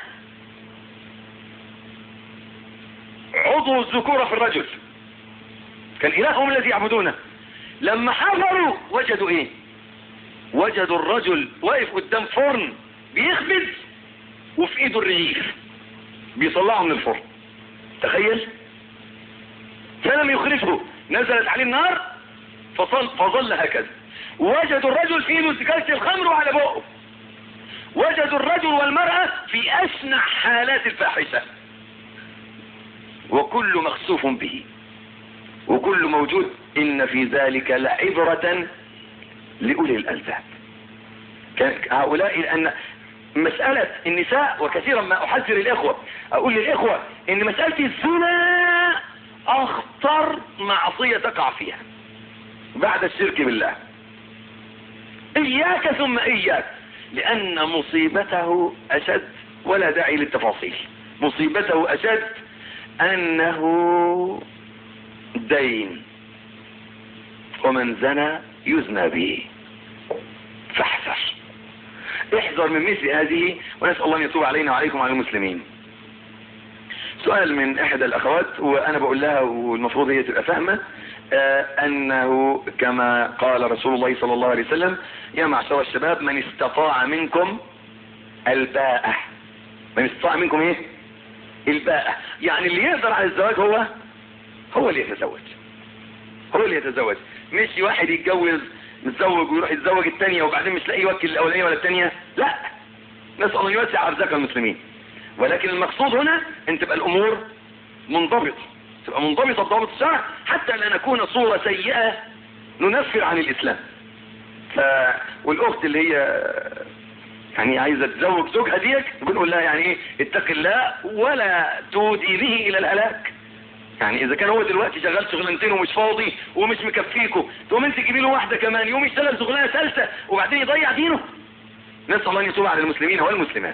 عضو الذكورة في الرجل، كان الههم الذي يعبدونه. لما حفروا وجدوا ايه؟ وجدوا الرجل واقف قدام فرن بيخبز وفي ايده الرغيف بيطلعه من الفرن، تخيل. فلم يخرجه، نزلت عليه النار فظل, فظل هكذا. وجدوا الرجل في ايده كاس الخمر وعلى بقه. وجدوا الرجل والمرأة في اشنع حالات الفاحشة، وكل مخسوف به وكل موجود. ان في ذلك لعبرة لأولي الألباب. هؤلاء لأن مسألة النساء، وكثيرا ما أحذر الإخوة أقول للإخوة إن مسألة الزنا أخطر معصية تقع فيها بعد الشرك بالله. إياك ثم إياك، لأن مصيبته أشد، ولا داعي للتفاصيل. مصيبته أشد أنه دين، ومن زنى يزنى به، فاحذر، احذر من مثل هذه، ونسأل الله ان يتوب علينا وعليكم وعلى المسلمين. سؤال من احدى الاخوات، وانا بقول لها والمفروض هي تبقى فاهمة، آه انه كما قال رسول الله صلى الله عليه وسلم: يا معشر الشباب من استطاع منكم الباءة. من استطاع منكم ايه؟ الباءة، يعني اللي يقدر على الزواج هو هو اللي يتزوج، هو اللي يتزوج. مش واحد يتجوز متزوج ويروح يتزوج الثانية وبعدين مش لاقي يوكل الاولانية ولا الثانية، لا، نسأل الله يوسع ارزاق المسلمين. ولكن المقصود هنا ان تبقى الامور منضبطة، تبقى منضبطة بضابط الشرع، حتى لا نكون صورة سيئة ننفر عن الاسلام. ف... والاخت اللي هي يعني عايزة تزوج زوجها ديك بنقول لها يعني ايه؟ اتق الله ولا تودي به الى الهلاك. يعني اذا كان هو دلوقتي شغال شغلانتين ومش فاضي ومش مكفيكوا، تقوم انت تجيبي له واحده كمان يوم يشتغل شغلانه ثالثه وبعدين يضيع دينه. نسال الله ان يتوب على المسلمين والمسلمات.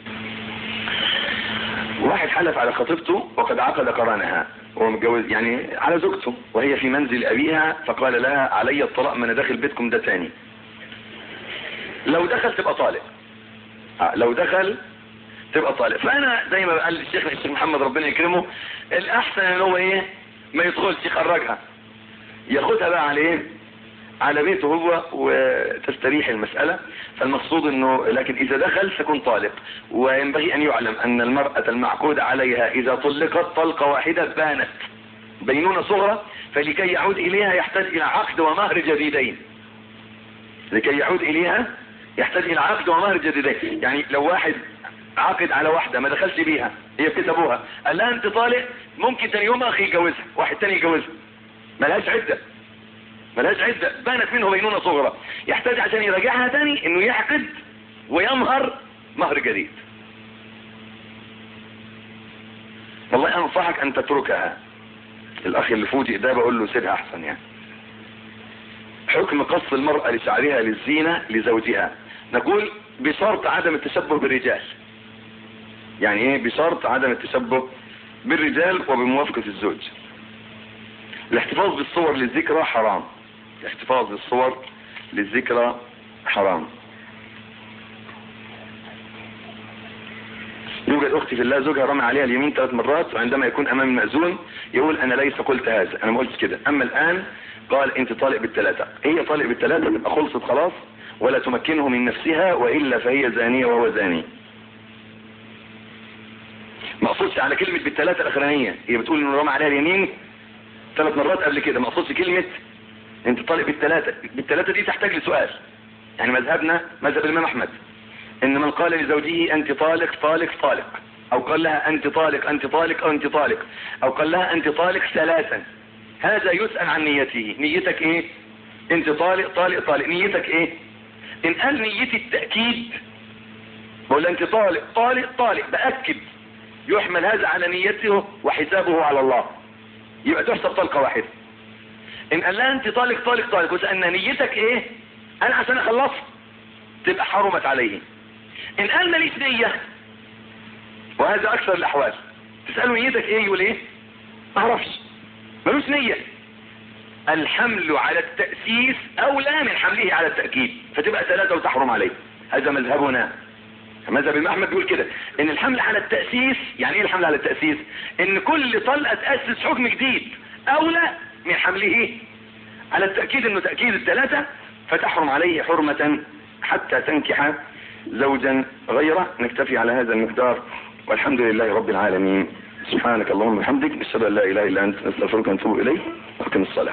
واحد حلف على خطيبته وقد عقد قرانها وهو متجوز يعني على زوجته وهي في منزل ابيها، فقال لها: علي الطلاق، ما انا داخل بيتكم ده تاني. لو دخل تبقى طالق، لو دخل تبقى طالق. فانا زي ما قال الشيخ الشيخ محمد ربنا يكرمه، الاحسن ان هو ايه؟ ما يدخلش، يخرجها، ياخدها بقى على ايه؟ على بيته هو وتستريح المسألة. فالمقصود انه لكن اذا دخل فكن طالق. وينبغي ان يعلم ان المرأة المعقود عليها اذا طلقت طلقة واحدة بانت بينونة صغرى، فلكي يعود اليها يحتاج الى عقد ومهر جديدين.
لكي يعود اليها يحتاج الى عقد ومهر جديدين. يعني لو واحد عقد على واحدة ما دخلش بيها، هي كتبوها، قال لها انت طالق، ممكن تاني يوم اخي يجوزها، واحد تاني يجوزها، ملهاش عدة ملهاش عدة بانت منه بينونة صغرى، يحتاج عشان يراجعها تاني انه يعقد ويمهر مهر جديد. والله انصحك ان تتركها. الاخ اللي فوتي ده بقول له سيبها احسن. يعني حكم قص المرأة لشعرها للزينة لزوجها، نقول بشرط عدم التشبه بالرجال. يعني ايه بشرط عدم التشبه بالرجال وبموافقة الزوج. الاحتفاظ بالصور للذكرى حرام. الاحتفاظ بالصور للذكرى حرام. يوجد اختي في الله زوجها رمى عليها اليمين ثلاث مرات، وعندما يكون امام المأذون يقول انا ليس قلت هذا، انا ما قلتش كده، اما الان قال انت طالق بالثلاثة. هي طالق بالثلاثة تبقى خلصت خلاص، ولا تمكنه من نفسها، وإلا فهي زانية وهو زاني. ما اقصدش على كلمة بالثلاثة الاخرانية، هي بتقول انه رمى عليها اليمين ثلاث مرات قبل كده، ما اقصدش كلمة انت طالق بالثلاثة. بالثلاثة دي تحتاج لسؤال. يعني مذهبنا مذهب الامام احمد ان من قال لزوجه انت طالق طالق طالق، او قال لها انت طالق انت طالق او انت طالق، او قال لها انت طالق ثلاثا، هذا يسأل عن نيته. نيتك ايه؟ انت طالق طالق طالق، نيتك ايه؟ ان قال نيتي التأكيد، بقول انت طالق طالق طالق بأكد، يحمل هذا على نيته وحسابه على الله، يبقى تحسب طلقة واحدة. ان قال لها انت طالق طالق طالق وسألنا نيتك ايه؟ انا عشان اخلص، تبقى حرمت عليه. ان قال ماليش نية، وهذا اكثر الاحوال، تسأله نيتك ايه؟ يقول ايه؟ ما اعرفش، ملوش نية. الحمل على التأسيس اولى من حمله على التأكيد، فتبقى ثلاثة وتحرم عليه. هذا مذهبنا، مذهب الامام احمد بيقول كده، ان الحمل على التأسيس، يعني ايه الحمل على التأسيس؟ ان كل طلقة تأسس حكم جديد اولى من حمله على التأكيد، انه تأكيد الثلاثة، فتحرم عليه حرمة حتى تنكح زوجا غيره. نكتفي على هذا المقدار، والحمد لله رب العالمين. سبحانك اللهم وبحمدك، نشهد ان لا اله الا انت، نستغفرك ونتوب اليك. اقم الصلاة.